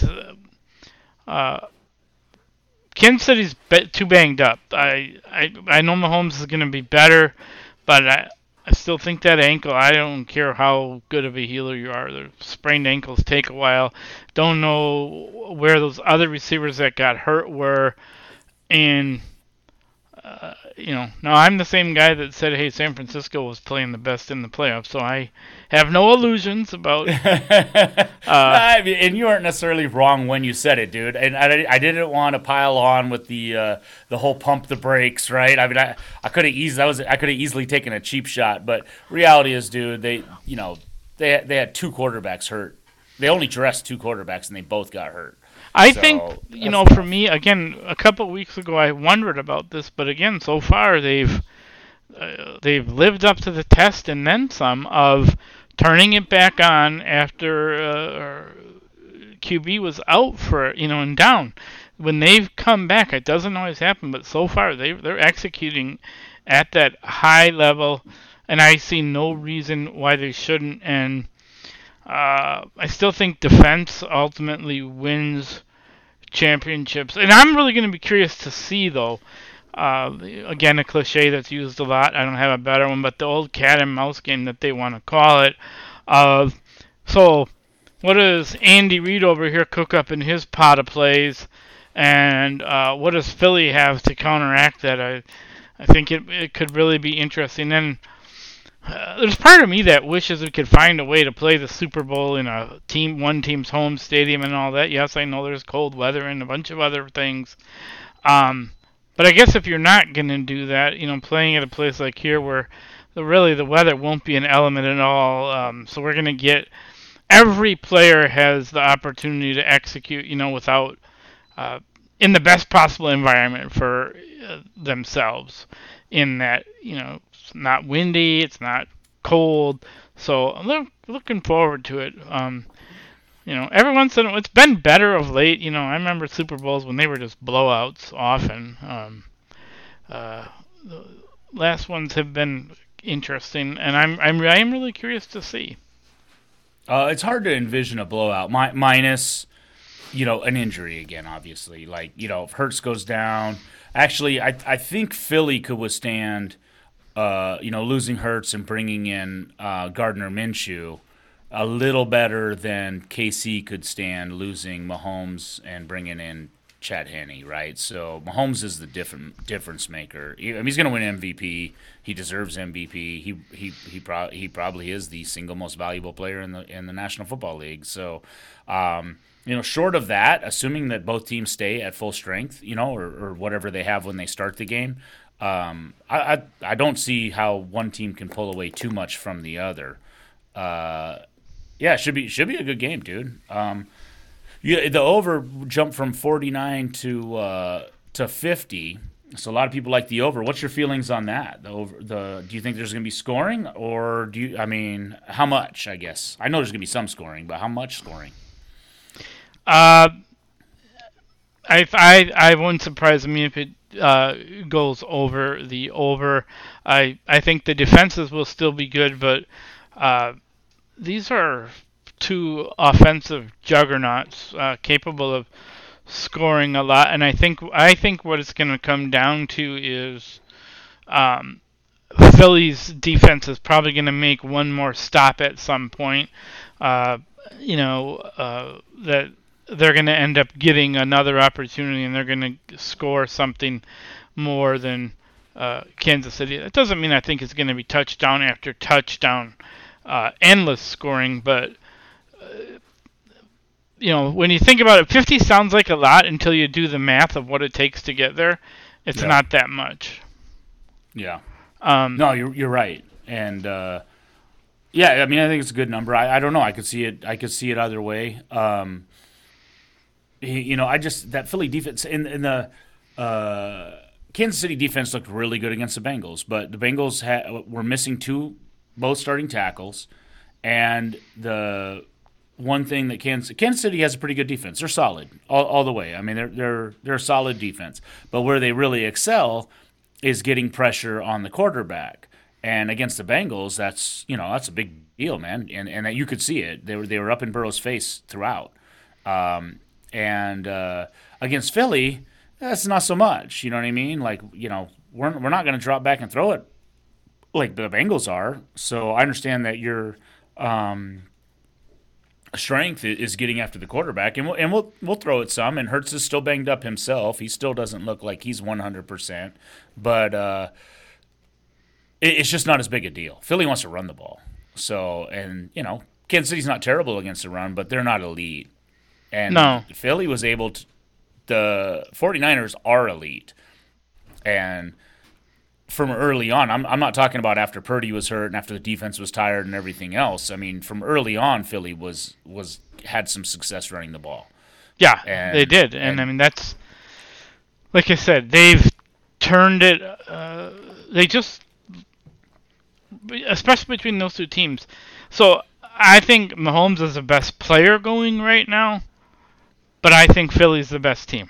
uh, Kansas City's be- too banged up. I, I, I know Mahomes is going to be better, but I. I still think that ankle, I don't care how good of a healer you are. The sprained ankles take a while. Don't know where those other receivers that got hurt were. And uh, you know, now I'm the same guy that said, hey, San Francisco was playing the best in the playoffs, so I have no illusions about. uh, I mean, and you weren't necessarily wrong when you said it, dude. And I, I didn't want to pile on with the uh, the whole pump the brakes, right? I mean, I, I could have easily that was I could have easily taken a cheap shot, but reality is, dude, they you know they they had two quarterbacks hurt. They only dressed two quarterbacks, and they both got hurt. I So, think, you know, that's for me, again, a couple weeks ago, I wondered about this, but again, so far they've uh, they've lived up to the test and then some of turning it back on after uh, Q B was out for you know and down. When they've come back, it doesn't always happen, but so far they they're executing at that high level, and I see no reason why they shouldn't. And uh, I still think defense ultimately wins championships. And I'm really going to be curious to see, though, uh, again, a cliche that's used a lot. I don't have a better one, but the old cat and mouse game that they want to call it. Uh, so what does Andy Reid over here cook up in his pot of plays? And uh, what does Philly have to counteract that? I, I think it, it could really be interesting. And Uh, there's part of me that wishes we could find a way to play the Super Bowl in a team, one team's home stadium and all that. Yes, I know there's cold weather and a bunch of other things. Um, but I guess if you're not going to do that, you know, playing at a place like here where the, really the weather won't be an element at all. Um, so we're going to get every player has the opportunity to execute, you know, without uh, in the best possible environment for uh, themselves. In that, you know, it's not windy, it's not cold, so I'm look, looking forward to it. Um, you know, every once in a while, it's been better of late. You know, I remember Super Bowls when they were just blowouts often. Um, uh, the last ones have been interesting, and I'm I'm I'm really curious to see. Uh, it's hard to envision a blowout, mi- minus, you know, an injury again. Obviously, like you know, if Hurts goes down. Actually, I I think Philly could withstand, uh, you know, losing Hurts and bringing in uh, Gardner Minshew a little better than K C could stand losing Mahomes and bringing in Chad Henne, right? So Mahomes is the different difference maker. He, I mean, he's going to win M V P. He deserves M V P. He he he, pro- he probably is the single most valuable player in the in the National Football League. So. Um, You know, short of that, assuming that both teams stay at full strength, you know, or, or whatever they have when they start the game, um, I, I I don't see how one team can pull away too much from the other. Uh, yeah, it should be should be a good game, dude. Um, yeah, the over jumped from forty-nine to uh, to fifty, so a lot of people like the over. What's your feelings on that? The over, the do you think there's going to be scoring, or do you? I mean, how much? I guess I know there's going to be some scoring, but how much scoring? Uh, I, I, I wouldn't surprise me if it uh, goes over the over. I I think the defenses will still be good, but uh, these are two offensive juggernauts uh, capable of scoring a lot. And I think I think what it's going to come down to is um, Philly's defense is probably going to make one more stop at some point. Uh, you know uh, that. They're going to end up getting another opportunity, and they're going to score something more than uh, Kansas City. That doesn't mean I think it's going to be touchdown after touchdown, uh, endless scoring. But uh, you know, when you think about it, fifty sounds like a lot until you do the math of what it takes to get there. It's Yeah. not that much. Yeah. Um, No, you're you're right, and uh, yeah, I mean, I think it's a good number. I, I don't know. I could see it. I could see it either way. Um, you know, I just that Philly defense in in the uh, Kansas City defense looked really good against the Bengals, but the Bengals ha- were missing two both starting tackles, and the one thing that Kansas Kansas City has a pretty good defense. They're solid all, all the way. I mean, they're they're they're a solid defense, but where they really excel is getting pressure on the quarterback. And against the Bengals, that's you know that's a big deal, man. And and you could see it. They were they were up in Burrow's face throughout. Um, And uh, against Philly, that's not so much. You know what I mean? Like, you know, we're we're not going to drop back and throw it like the Bengals are. So I understand that you're um, strength is getting after the quarterback, and we'll and we'll we'll throw it some. And Hurts is still banged up himself. He still doesn't look like he's one hundred percent, but uh, it, it's just not as big a deal. Philly wants to run the ball, so and you know Kansas City's not terrible against the run, but they're not elite. And no. Philly was able to. The 49ers are elite, and from early on, I'm I'm not talking about after Purdy was hurt and after the defense was tired and everything else. I mean, from early on, Philly was was had some success running the ball. Yeah, and, they did, and, and I mean that's like I said, they've turned it. Uh, they just, especially between those two teams. So I think Mahomes is the best player going right now, but I think Philly's the best team.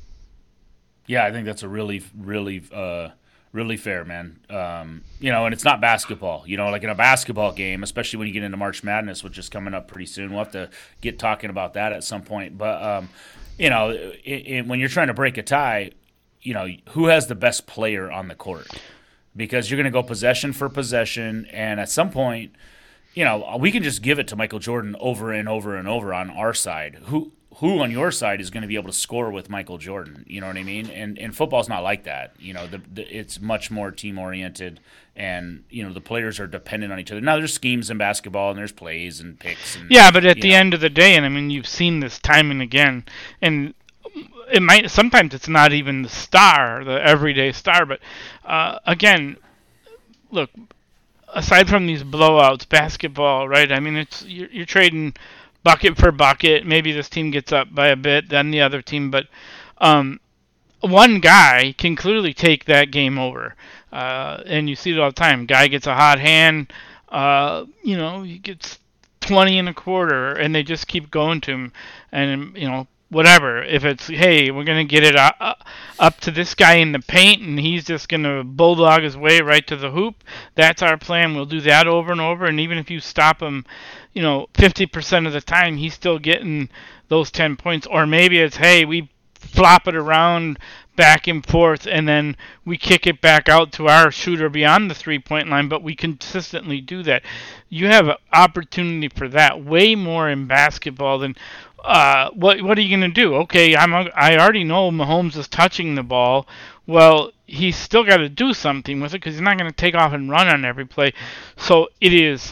Yeah, I think that's a really, really. Uh, Really fair, man. Um, you know, and it's not basketball. You know, like in a basketball game, especially when you get into March Madness, which is coming up pretty soon. We'll have to get talking about that at some point. But, um, you know, it, it, when you're trying to break a tie, you know, who has the best player on the court? Because you're going to go possession for possession, and at some point, you know, we can just give it to Michael Jordan over and over and over on our side. Who who on your side is going to be able to score with Michael Jordan? You know what I mean? And and football's not like that. You know, the, the, it's much more team oriented, and you know the players are dependent on each other. Now there's schemes in basketball, and there's plays and picks. And, yeah, but at the know. end of the day, and I mean you've seen this time and again, and it might sometimes it's not even the star, the everyday star, but uh, again, look. Aside from these blowouts, basketball, right? I mean, it's you're, you're trading bucket for bucket. Maybe this team gets up by a bit, then the other team, but um, one guy can clearly take that game over, uh, and you see it all the time. Guy gets a hot hand, uh, you know, he gets twenty in a quarter, and they just keep going to him, and you know. Whatever. If it's, hey, we're going to get it up, up to this guy in the paint and he's just going to bulldog his way right to the hoop, that's our plan. We'll do that over and over. And even if you stop him, you know, fifty percent of the time, he's still getting those ten points. Or maybe it's, hey, we flop it around back and forth and then we kick it back out to our shooter beyond the three-point line, but we consistently do that. You have an opportunity for that way more in basketball than Uh, what what are you going to do? Okay, I'm a, I already know Mahomes is touching the ball. Well, he's still got to do something with it because he's not going to take off and run on every play. So it is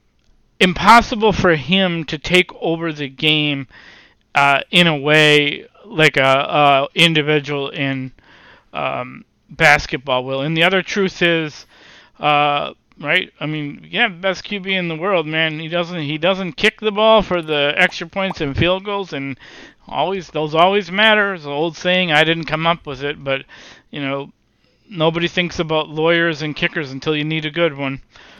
impossible for him to take over the game uh, in a way like a, a individual in um, basketball will. And the other truth is, uh, right? I mean, yeah, best Q B in the world, man. He doesn't he doesn't kick the ball for the extra points and field goals, and always those always matter. It's an old saying. I didn't come up with it, but you know, nobody thinks about lawyers and kickers until you need a good one.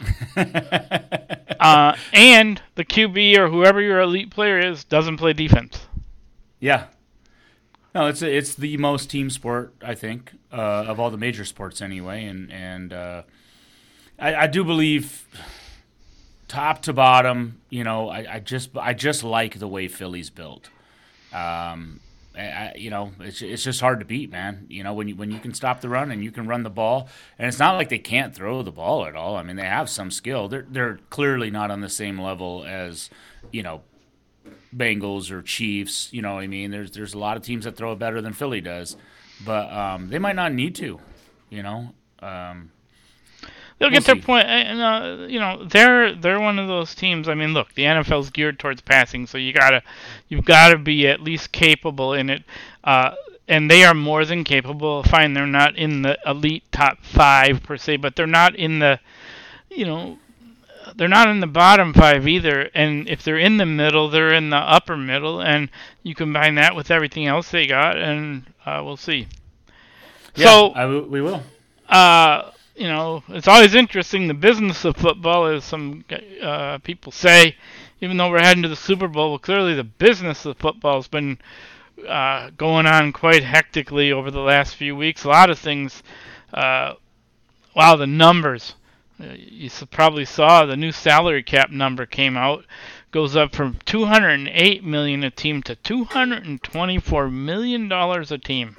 uh, and the Q B or whoever your elite player is doesn't play defense. Yeah. No, it's a, it's the most team sport, I think, uh, of all the major sports anyway, and and. Uh, I, I do believe, top to bottom, you know, I, I just I just like the way Philly's built. Um, I, you know, it's it's just hard to beat, man. You know, when you when you can stop the run and you can run the ball, and it's not like they can't throw the ball at all. I mean, they have some skill. They're they're clearly not on the same level as, you know, Bengals or Chiefs. You know what I mean? There's there's a lot of teams that throw it better than Philly does, but um, they might not need to. You know. Um, They'll we'll get their see. point, and uh, you know they're they're one of those teams. I mean, look, the N F L's geared towards passing, so you gotta you've got to be at least capable in it, uh, and they are more than capable. Fine, they're not in the elite top five per se, but they're not in the, you know, they're not in the bottom five either. And if they're in the middle, they're in the upper middle, and you combine that with everything else they got, and uh, we'll see. Yeah, so I w- we will. Uh, You know, it's always interesting. The business of football, as some uh, people say, even though we're heading to the Super Bowl, well, clearly the business of football has been uh, going on quite hectically over the last few weeks. A lot of things. Uh, wow, the numbers. You probably saw the new salary cap number came out. Goes up from two hundred eight million dollars a team to two hundred twenty-four million dollars a team.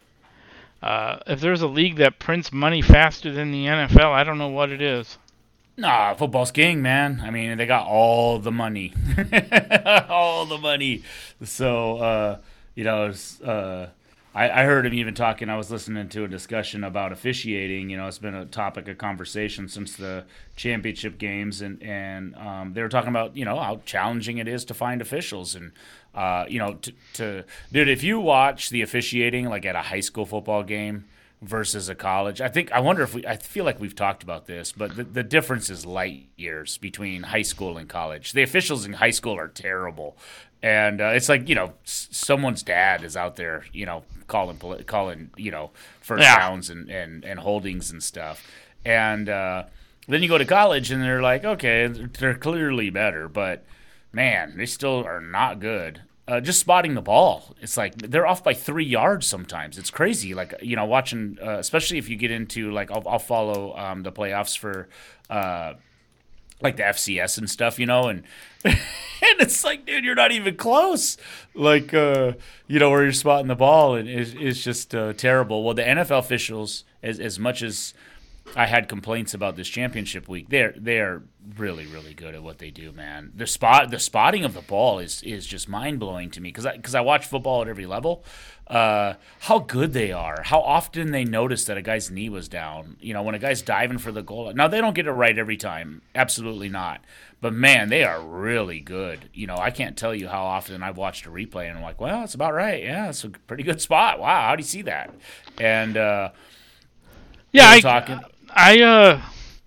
Uh, if there's a league that prints money faster than the N F L, I don't know what it is. Nah, football's king, man. I mean, they got all the money, all the money. So, uh, you know, it's, uh, I, I heard him even talking. I was listening to a discussion about officiating. You know, it's been a topic of conversation since the championship games, and and um, they were talking about you know how challenging it is to find officials, and uh, you know, to, to dude, if you watch the officiating like at a high school football game versus a college. I think I wonder if we I feel like we've talked about this, but the, the difference is light years between high school and college. The officials in high school are terrible. And uh, it's like, you know, s- someone's dad is out there, you know, calling poli- calling, you know, first Yeah. downs and, and, and holdings and stuff. And uh, then you go to college and they're like, okay, they're clearly better, but man, they still are not good. Uh, just spotting the ball, it's like they're off by three yards sometimes. It's crazy. Like you know, watching, uh, especially if you get into like I'll, I'll follow um, the playoffs for uh, like the F C S and stuff, you know, and and it's like, dude, you're not even close. Like uh, you know, where you're spotting the ball, and it's, it's just uh, terrible. Well, the N F L officials, as as much as I had complaints about this championship week. They're they're really really good at what they do, man. The spot the spotting of the ball is is just mind blowing to me because I because I watch football at every level. Uh, how good they are. How often they notice that a guy's knee was down. You know, when a guy's diving for the goal. Now they don't get it right every time. Absolutely not. But man, they are really good. You know, I can't tell you how often I've watched a replay and I'm like, well, it's about right. Yeah, it's a pretty good spot. Wow, how do you see that? And uh, Yeah, we were I, talking. I, uh,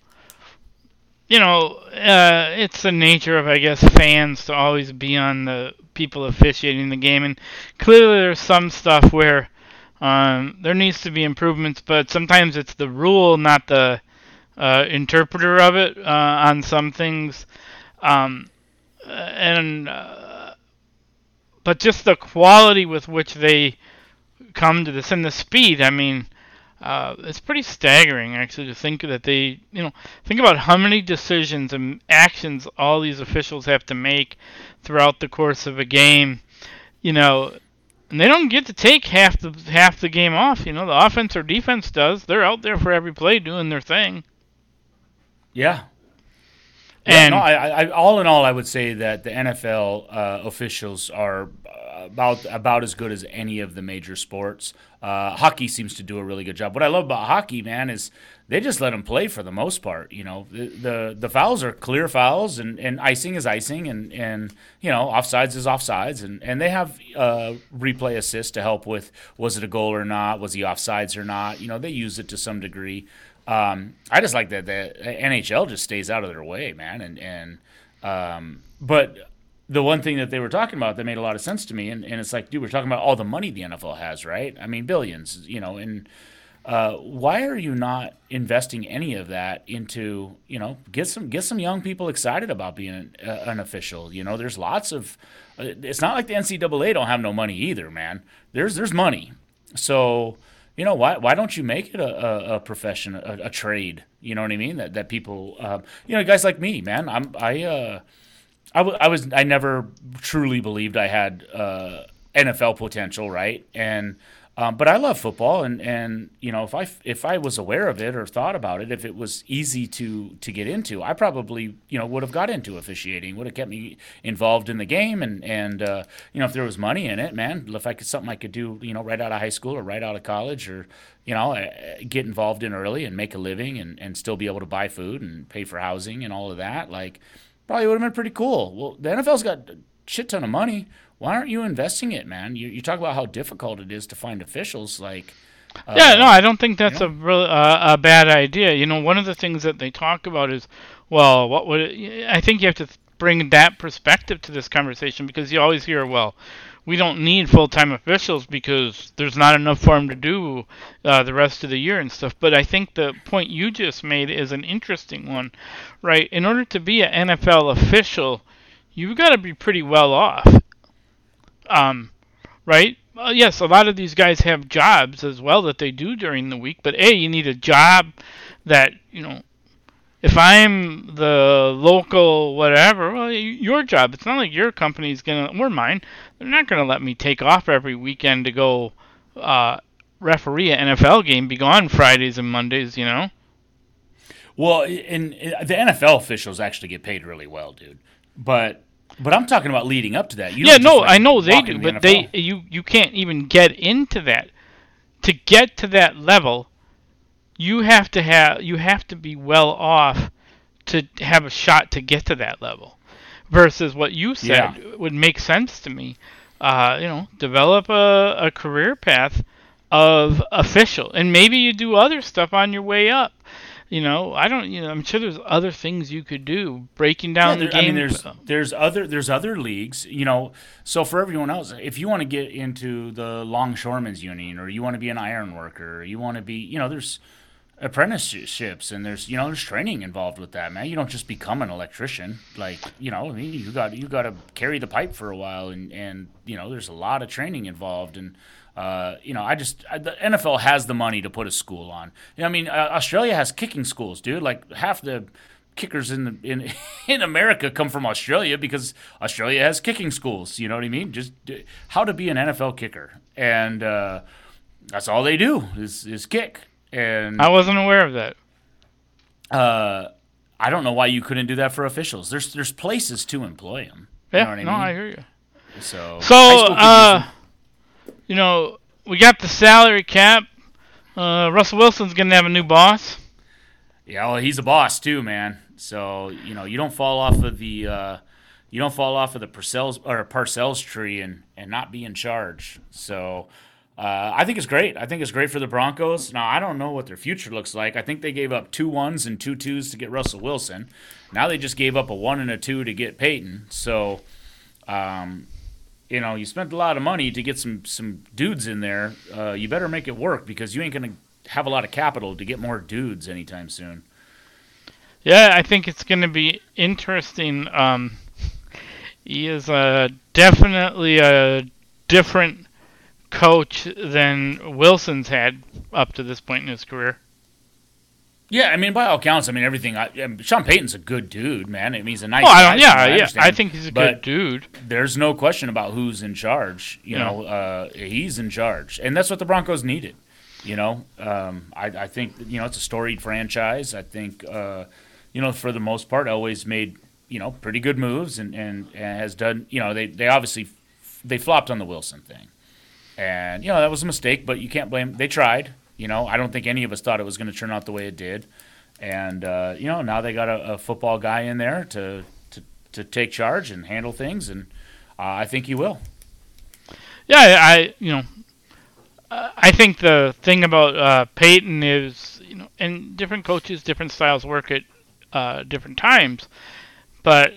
you know, uh, it's the nature of, I guess, fans to always be on the people officiating the game, and clearly there's some stuff where um, there needs to be improvements, but sometimes it's the rule, not the uh, interpreter of it uh, on some things, um, and uh, but just the quality with which they come to this and the speed. I mean. Uh, it's pretty staggering, actually, to think that they, you know, think about how many decisions and actions all these officials have to make throughout the course of a game, you know, and they don't get to take half the half the game off. You know, the offense or defense does. They're out there for every play doing their thing. Yeah. And yeah, no, I, I, all in all, I would say that the N F L uh, officials are about about as good as any of the major sports. Uh, hockey seems to do a really good job. What I love about hockey, man, is they just let them play for the most part. You know, the the, the fouls are clear fouls, and, and icing is icing, and, and you know, offsides is offsides, and, and they have uh, replay assist to help with was it a goal or not, was he offsides or not. You know, they use it to some degree. Um, I just like that the N H L just stays out of their way, man, and and um, but. The one thing that they were talking about that made a lot of sense to me, and, and it's like, dude, we're talking about all the money the N F L has, right? I mean, billions, you know, and uh, why are you not investing any of that into, you know, get some get some young people excited about being an, uh, an official? You know, there's lots of, uh, it's not like the N C double A don't have no money either, man. There's there's money, so you know why why don't you make it a, a, a profession, a, a trade? You know what I mean? That that people, uh, you know, guys like me, man, I'm I. Uh, I, w- I was I never truly believed I had uh, N F L potential, right? And um, but I love football, and, and you know if I if I was aware of it or thought about it, if it was easy to to get into, I probably you know would have got into officiating, would have kept me involved in the game, and and uh, you know if there was money in it, man, if I could something I could do, you know, right out of high school or right out of college, or you know get involved in early and make a living, and, and still be able to buy food and pay for housing and all of that, like. Probably would have been pretty cool. Well, the N F L's got a shit ton of money. Why aren't you investing it, man? You, you talk about how difficult it is to find officials. Like, uh, yeah, no, I don't think that's you know? a real uh, a bad idea. You know, one of the things that they talk about is, well, what would it, I think you have to bring that perspective to this conversation, because you always hear, well, we don't need full-time officials because there's not enough for them to do uh, the rest of the year and stuff. But I think the point you just made is an interesting one, right? In order to be an N F L official, you've got to be pretty well off, um, right? Well, yes, a lot of these guys have jobs as well that they do during the week. But A, you need a job that, you know, if I'm the local whatever, well, your job. It's not like your company's going to, or mine, they're not going to let me take off every weekend to go uh, referee an N F L game, be gone Fridays and Mondays, you know? Well, in, in the N F L officials actually get paid really well, dude. But but I'm talking about leading up to that. You yeah, don't just, no, like, I know they walk do, into the but N F L. they you you can't even get into that. To get to that level, you have to have you have to be well off to have a shot to get to that level. Versus what you said Yeah. would make sense to me. Uh, you know, develop a, a career path of official, and maybe you do other stuff on your way up. You know, I don't. You know, I'm sure there's other things you could do. Breaking down Yeah, the there- game. I mean, there's there's other there's other leagues, you know. So for everyone else, if you want to get into the longshoremen's union, or you want to be an iron worker, or you want to be, you know, there's apprenticeships, and there's you know there's training involved with that, man. You don't just become an electrician, like you know. I mean, you got you got to carry the pipe for a while, and and you know, there's a lot of training involved, and. Uh, you know, I just I, the N F L has the money to put a school on. You know, I mean, uh, Australia has kicking schools, dude. Like half the kickers in the in in America come from Australia because Australia has kicking schools. You know what I mean? Just uh, how to be an N F L kicker, and uh, that's all they do is is kick. And I wasn't aware of that. uh, I don't know why you couldn't do that for officials. There's there's places to employ them. Yeah, you know what I no, mean? I hear you. So So, high school could use uh, them. you know, we got the salary cap. Uh, Russell Wilson's gonna have a new boss. Yeah, well, he's a boss too, man. So you know, you don't fall off of the uh, you don't fall off of the Parcells or Parcells tree and, and not be in charge. So uh, I think it's great. I think it's great for the Broncos. Now I don't know what their future looks like. I think they gave up two ones and two twos to get Russell Wilson. Now they just gave up a one and a two to get Peyton. So um, you know, you spent a lot of money to get some some dudes in there. Uh, you better make it work because you ain't gonna have a lot of capital to get more dudes anytime soon. Yeah, I think it's going to be interesting. Um, he is uh, definitely a different coach than Wilson's had up to this point in his career. Yeah, I mean, by all accounts, I mean everything. I, I mean, Sean Payton's a good dude, man. I mean, he's a nice Oh, I guy. don't, yeah, from what I yeah. understand. I think he's a But good dude. There's no question about who's in charge. You Yeah. know, uh, he's in charge, and that's what the Broncos needed. You know, um, I, I think you know it's a storied franchise. I think uh, you know for the most part, Elway's made you know pretty good moves, and, and, and has done. You know, they they obviously they flopped on the Wilson thing, and you know that was a mistake. But you can't blame. They tried. You know, I don't think any of us thought it was going to turn out the way it did. And, uh, you know, now they got a, a football guy in there to, to, to take charge and handle things, and uh, I think he will. Yeah, I, you know, uh, I think the thing about uh, Peyton is, you know, and different coaches, different styles work at uh, different times, but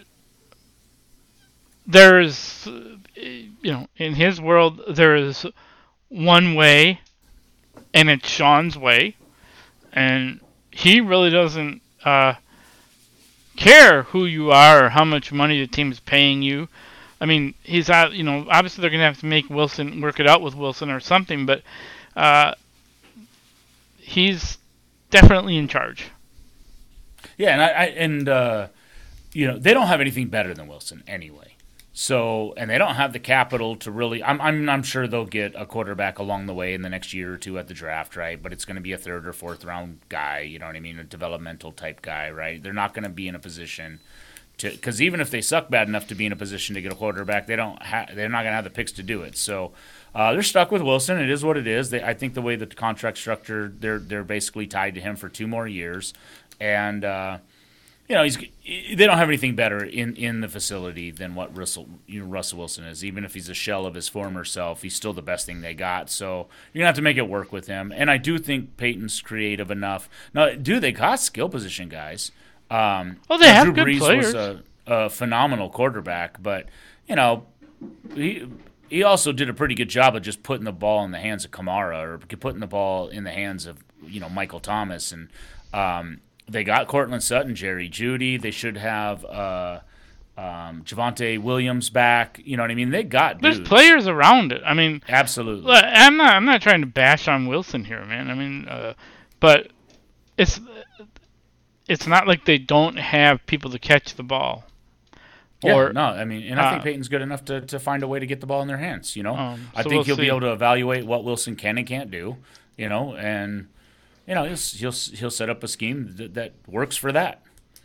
there's, uh, you know, in his world, there is one way, and it's Sean's way, and he really doesn't uh, care who you are or how much money the team is paying you. I mean, he's out. You know, obviously they're gonna have to make Wilson work it out with Wilson or something, but uh, he's definitely in charge. Yeah, and I, I and uh, you know they don't have anything better than Wilson anyway. So, and they don't have the capital to really. I'm, I'm, I'm sure they'll get a quarterback along the way in the next year or two at the draft, right? But it's going to be a third or fourth round guy. You know what I mean? A developmental type guy, right? They're not going to be in a position to, because even if they suck bad enough to be in a position to get a quarterback, they don't. Ha- they're not going to have the picks to do it. So, uh, they're stuck with Wilson. It is what it is. They, I think the way the contract structure, they're, they're basically tied to him for two more years, and. Uh, You know, he's they don't have anything better in, in the facility than what Russell you know, Russell Wilson is. Even if he's a shell of his former self, he's still the best thing they got. So you're gonna have to make it work with him. And I do think Peyton's creative enough. Now, do they got skill position guys? Um, Oh, they have Drew good Brees players. was a, a phenomenal quarterback, but you know, he he also did a pretty good job of just putting the ball in the hands of Kamara or putting the ball in the hands of you know Michael Thomas and. Um, They got Cortland Sutton, Jerry Jeudy. They should have uh, um, Javonte Williams back. You know what I mean? They got There's dudes. players around it. I mean, Absolutely. look, I'm not. I'm not trying to bash on Wilson here, man. I mean, uh, but it's it's not like they don't have people to catch the ball. Yeah, Or, no, I mean, and I think uh, Peyton's good enough to, to find a way to get the ball in their hands. You know, Um, I so think we'll he'll see. be able to evaluate what Wilson can and can't do. You know, and you know, he'll he'll, he'll set up a scheme that, that works for that.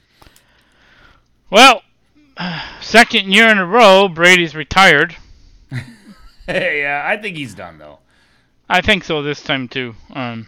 Well, second year in a row, Brady's retired. Hey, yeah, I think he's done though. I think so this time too. Um,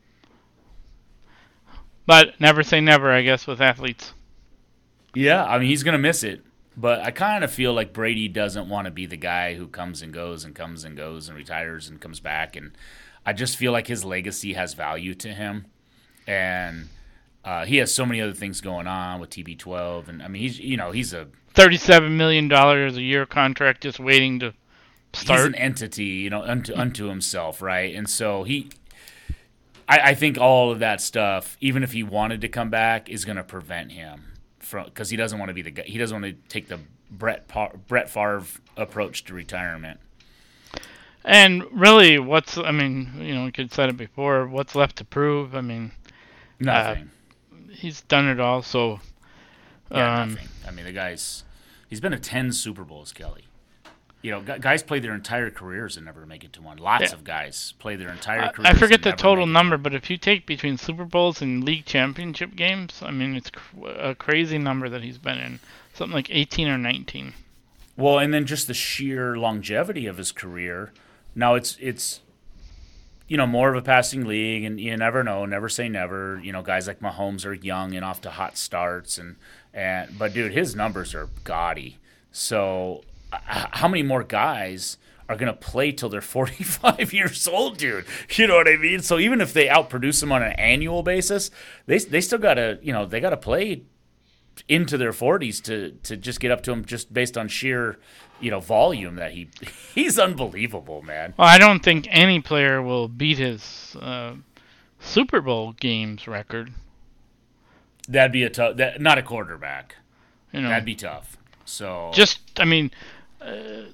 but never say never, I guess, with athletes. Yeah, I mean he's gonna miss it, but I kind of feel like Brady doesn't want to be the guy who comes and goes and comes and goes and retires and comes back, and I just feel like his legacy has value to him, and uh, he has so many other things going on with T B twelve, and I mean he's you know he's a thirty-seven million dollars a year contract just waiting to start. He's an entity, you know, unto unto himself, right? And so he, I, I think all of that stuff, even if he wanted to come back, is going to prevent him from because he doesn't want to be the guy. He doesn't want to take the Brett Brett Favre approach to retirement. And really, what's I mean, you know, we could said it before. What's left to prove? I mean, nothing. Uh, he's done it all. So, yeah, um, nothing. I mean, the guy's he's been to ten Super Bowls, Kelly. You know, guys play their entire careers and never make it to one. Lots yeah. of guys play their entire I, careers. I forget the and never total make it number, to but if you take between Super Bowls and league championship games, I mean, it's cr- a crazy number that he's been in. Something like eighteen or nineteen. Well, and then just the sheer longevity of his career. Now it's it's you know more of a passing league, and you never know, never say never. You know, guys like Mahomes are young and off to hot starts, and and but dude, his numbers are gaudy. So how many more guys are going to play till they're forty-five years old, dude? You know what I mean? So even if they outproduce them on an annual basis, they they still got to, you know, they got to play into their forties to to just get up to him just based on sheer, you know, volume that he he's unbelievable, man. Well, I don't think any player will beat his uh, Super Bowl games record. That'd be a tough that not a quarterback. You know, that'd be tough. So just I mean uh,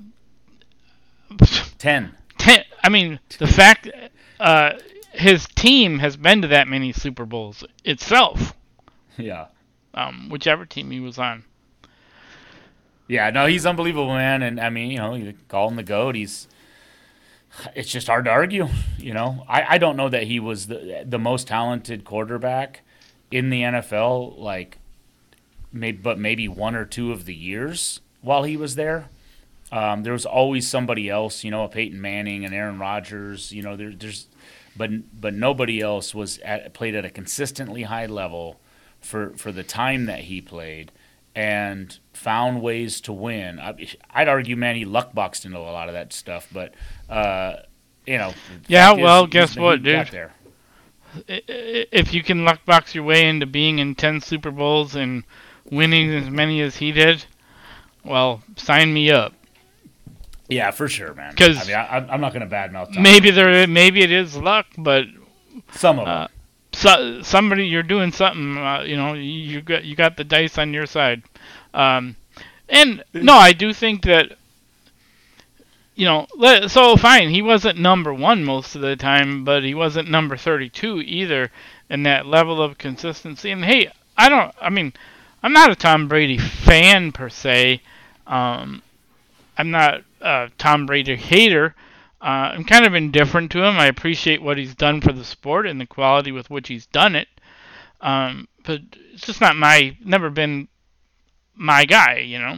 ten. ten. I mean the fact uh, his team has been to that many Super Bowls itself. Yeah. Um, whichever team he was on. Yeah, no, he's unbelievable, man. And I mean, you know, you call him the GOAT. He's, it's just hard to argue. You know, I, I don't know that he was the the most talented quarterback in the N F L. Like, maybe, but maybe one or two of the years while he was there. Um, there was always somebody else. You know, a Peyton Manning and Aaron Rodgers. You know, there, there's, but but nobody else was at, played at a consistently high level for for the time that he played and found ways to win. I, I'd argue, man, he luck boxed into a lot of that stuff, but uh, you know. Yeah, well, guess been, what, dude? There. If you can luck box your way into being in ten Super Bowls and winning as many as he did, well, sign me up. Yeah, for sure, man. Because I mean, I, I'm not going to badmouth Tom. Maybe there, maybe it is luck, but some of them. Uh, So, somebody, you're doing something. Uh, you know, you got you got the dice on your side, um, and no, I do think that. You know, let, so fine. He wasn't number one most of the time, but he wasn't number thirty-two either. In that level of consistency, and hey, I don't. I mean, I'm not a Tom Brady fan per se. Um, I'm not a Tom Brady hater. Uh, I'm kind of indifferent to him. I appreciate what he's done for the sport and the quality with which he's done it. Um, but it's just not my, never been my guy, you know?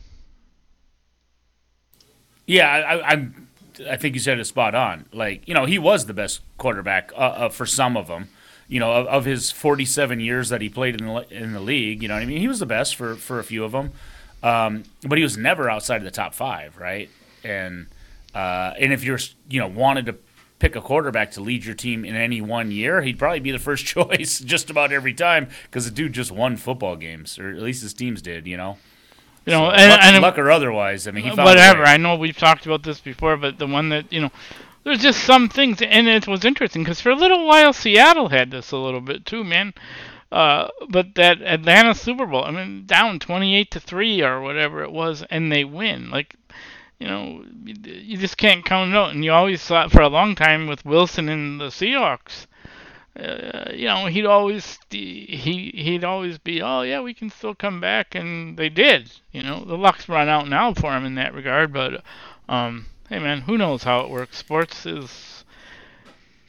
Yeah, I, I, I think you said it spot on. Like, you know, he was the best quarterback uh, uh, for some of them. You know, of, of his forty-seven years that he played in the in the league, you know what I mean? He was the best for, for a few of them. Um, but he was never outside of the top five, right? And... Uh, and if you're, you know, wanted to pick a quarterback to lead your team in any one year, he'd probably be the first choice just about every time because the dude just won football games, or at least his teams did, you know. You know, so, and, luck, and luck or otherwise, I mean, he found whatever. I know we've talked about this before, but the one that you know, there's just some things, and it was interesting because for a little while Seattle had this a little bit too, man. Uh, but that Atlanta Super Bowl, I mean, down twenty-eight to three or whatever it was, and they win, like. You know, you just can't count it out. And you always thought for a long time with Wilson and the Seahawks, uh, you know, he'd always he he'd always be, oh yeah, we can still come back, and they did. You know, the luck's run out now for him in that regard. But um, hey, man, who knows how it works? Sports is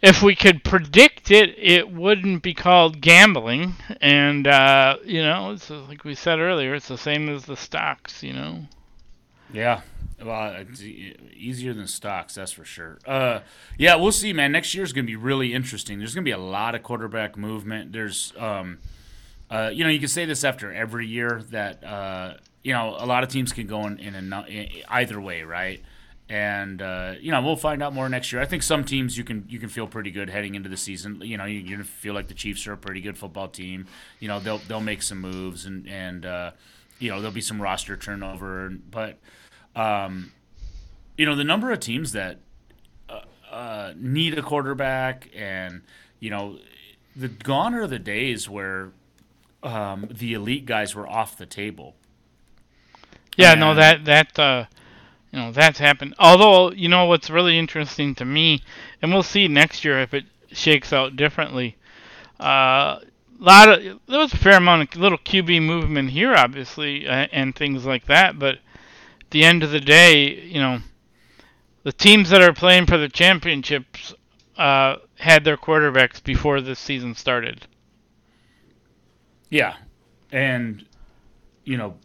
if we could predict it, it wouldn't be called gambling. And, uh, you know, it's like we said earlier, it's the same as the stocks, you know. Yeah. Well, it's easier than stocks, that's for sure. Uh, yeah, we'll see, man. Next year's going to be really interesting. There's going to be a lot of quarterback movement. There's, um, uh, you know, you can say this after every year that, uh, you know, a lot of teams can go in, in, a, in either way, right? And uh, you know, we'll find out more next year. I think some teams you can you can feel pretty good heading into the season. You know, you, you feel like the Chiefs are a pretty good football team. You know, they'll they'll make some moves and and uh, you know, there'll be some roster turnover. But um, you know, the number of teams that uh, uh, need a quarterback, and you know, the gone are the days where um, the elite guys were off the table. Yeah, and, no, that that. Uh... You know, that's happened. Although, you know, what's really interesting to me, and we'll see next year if it shakes out differently. Uh, lot of there was a fair amount of little Q B movement here, obviously, uh, and things like that. But at the end of the day, you know, the teams that are playing for the championships uh, had their quarterbacks before this season started. Yeah, and you know.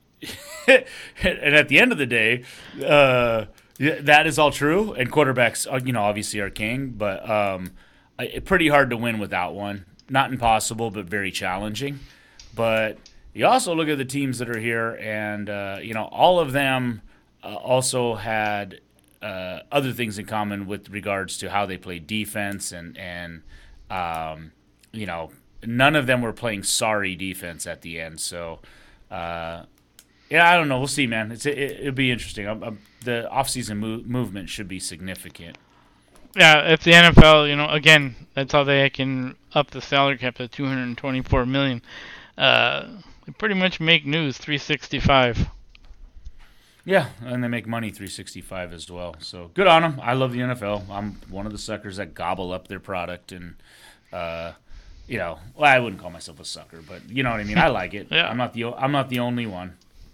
And at the end of the day, uh, that is all true. And quarterbacks, you know, obviously are king, but um, pretty hard to win without one. Not impossible, but very challenging. But you also look at the teams that are here, and uh, you know, all of them uh, also had uh, other things in common with regards to how they played defense, and and um, you know, none of them were playing sorry defense at the end. So. Uh, Yeah, I don't know. We'll see, man. It's it, it'll be interesting. I'm, I'm, the offseason move, movement should be significant. Yeah, if the N F L, you know, again, that's how they can up the salary cap to two hundred twenty-four million dollars. Uh, they pretty much make news three sixty-five. Yeah, and they make money three sixty-five as well. So good on them. I love the N F L. I'm one of the suckers that gobble up their product, and uh, you know, well, I wouldn't call myself a sucker, but you know what I mean. I like it. Yeah. I'm not the I'm not the only one.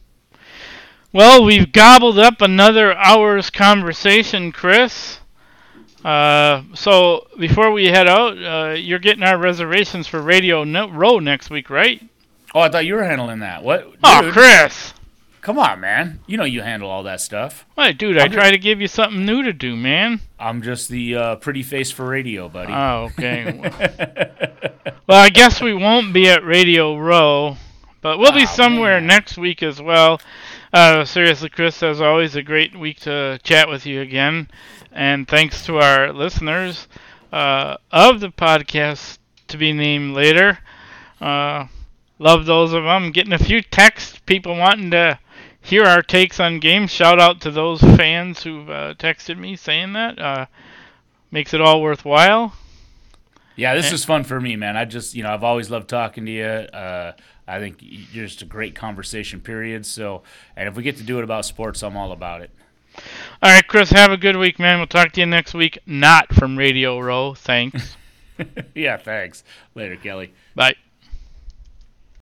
Well, we've gobbled up another hour's conversation, Chris. Uh, so before we head out, uh, you're getting our reservations for Radio no- Row next week, right? Oh, I thought you were handling that. What? Oh, Dude, Chris! come on, man. You know you handle all that stuff. Hey, dude, I I'm try to give you something new to do, man. I'm just the uh, pretty face for radio, buddy. Oh, okay. well, well, I guess we won't be at Radio Row, but we'll be Oh, somewhere man. next week as well. Uh, seriously, Chris, as always, a great week to chat with you again. And thanks to our listeners uh, of the podcast to be named later. Uh, love those of them. Getting a few texts, people wanting to hear our takes on games. Shout out to those fans who've uh, texted me saying that. Uh, makes it all worthwhile. Yeah, this is fun for me, man. I just, you know, I've always loved talking to you. Uh, I think you're just a great conversation, period. So, and if we get to do it about sports, I'm all about it. All right, Chris, have a good week, man. We'll talk to you next week. Not from Radio Row. Thanks. Yeah, thanks. Later, Kelly. Bye.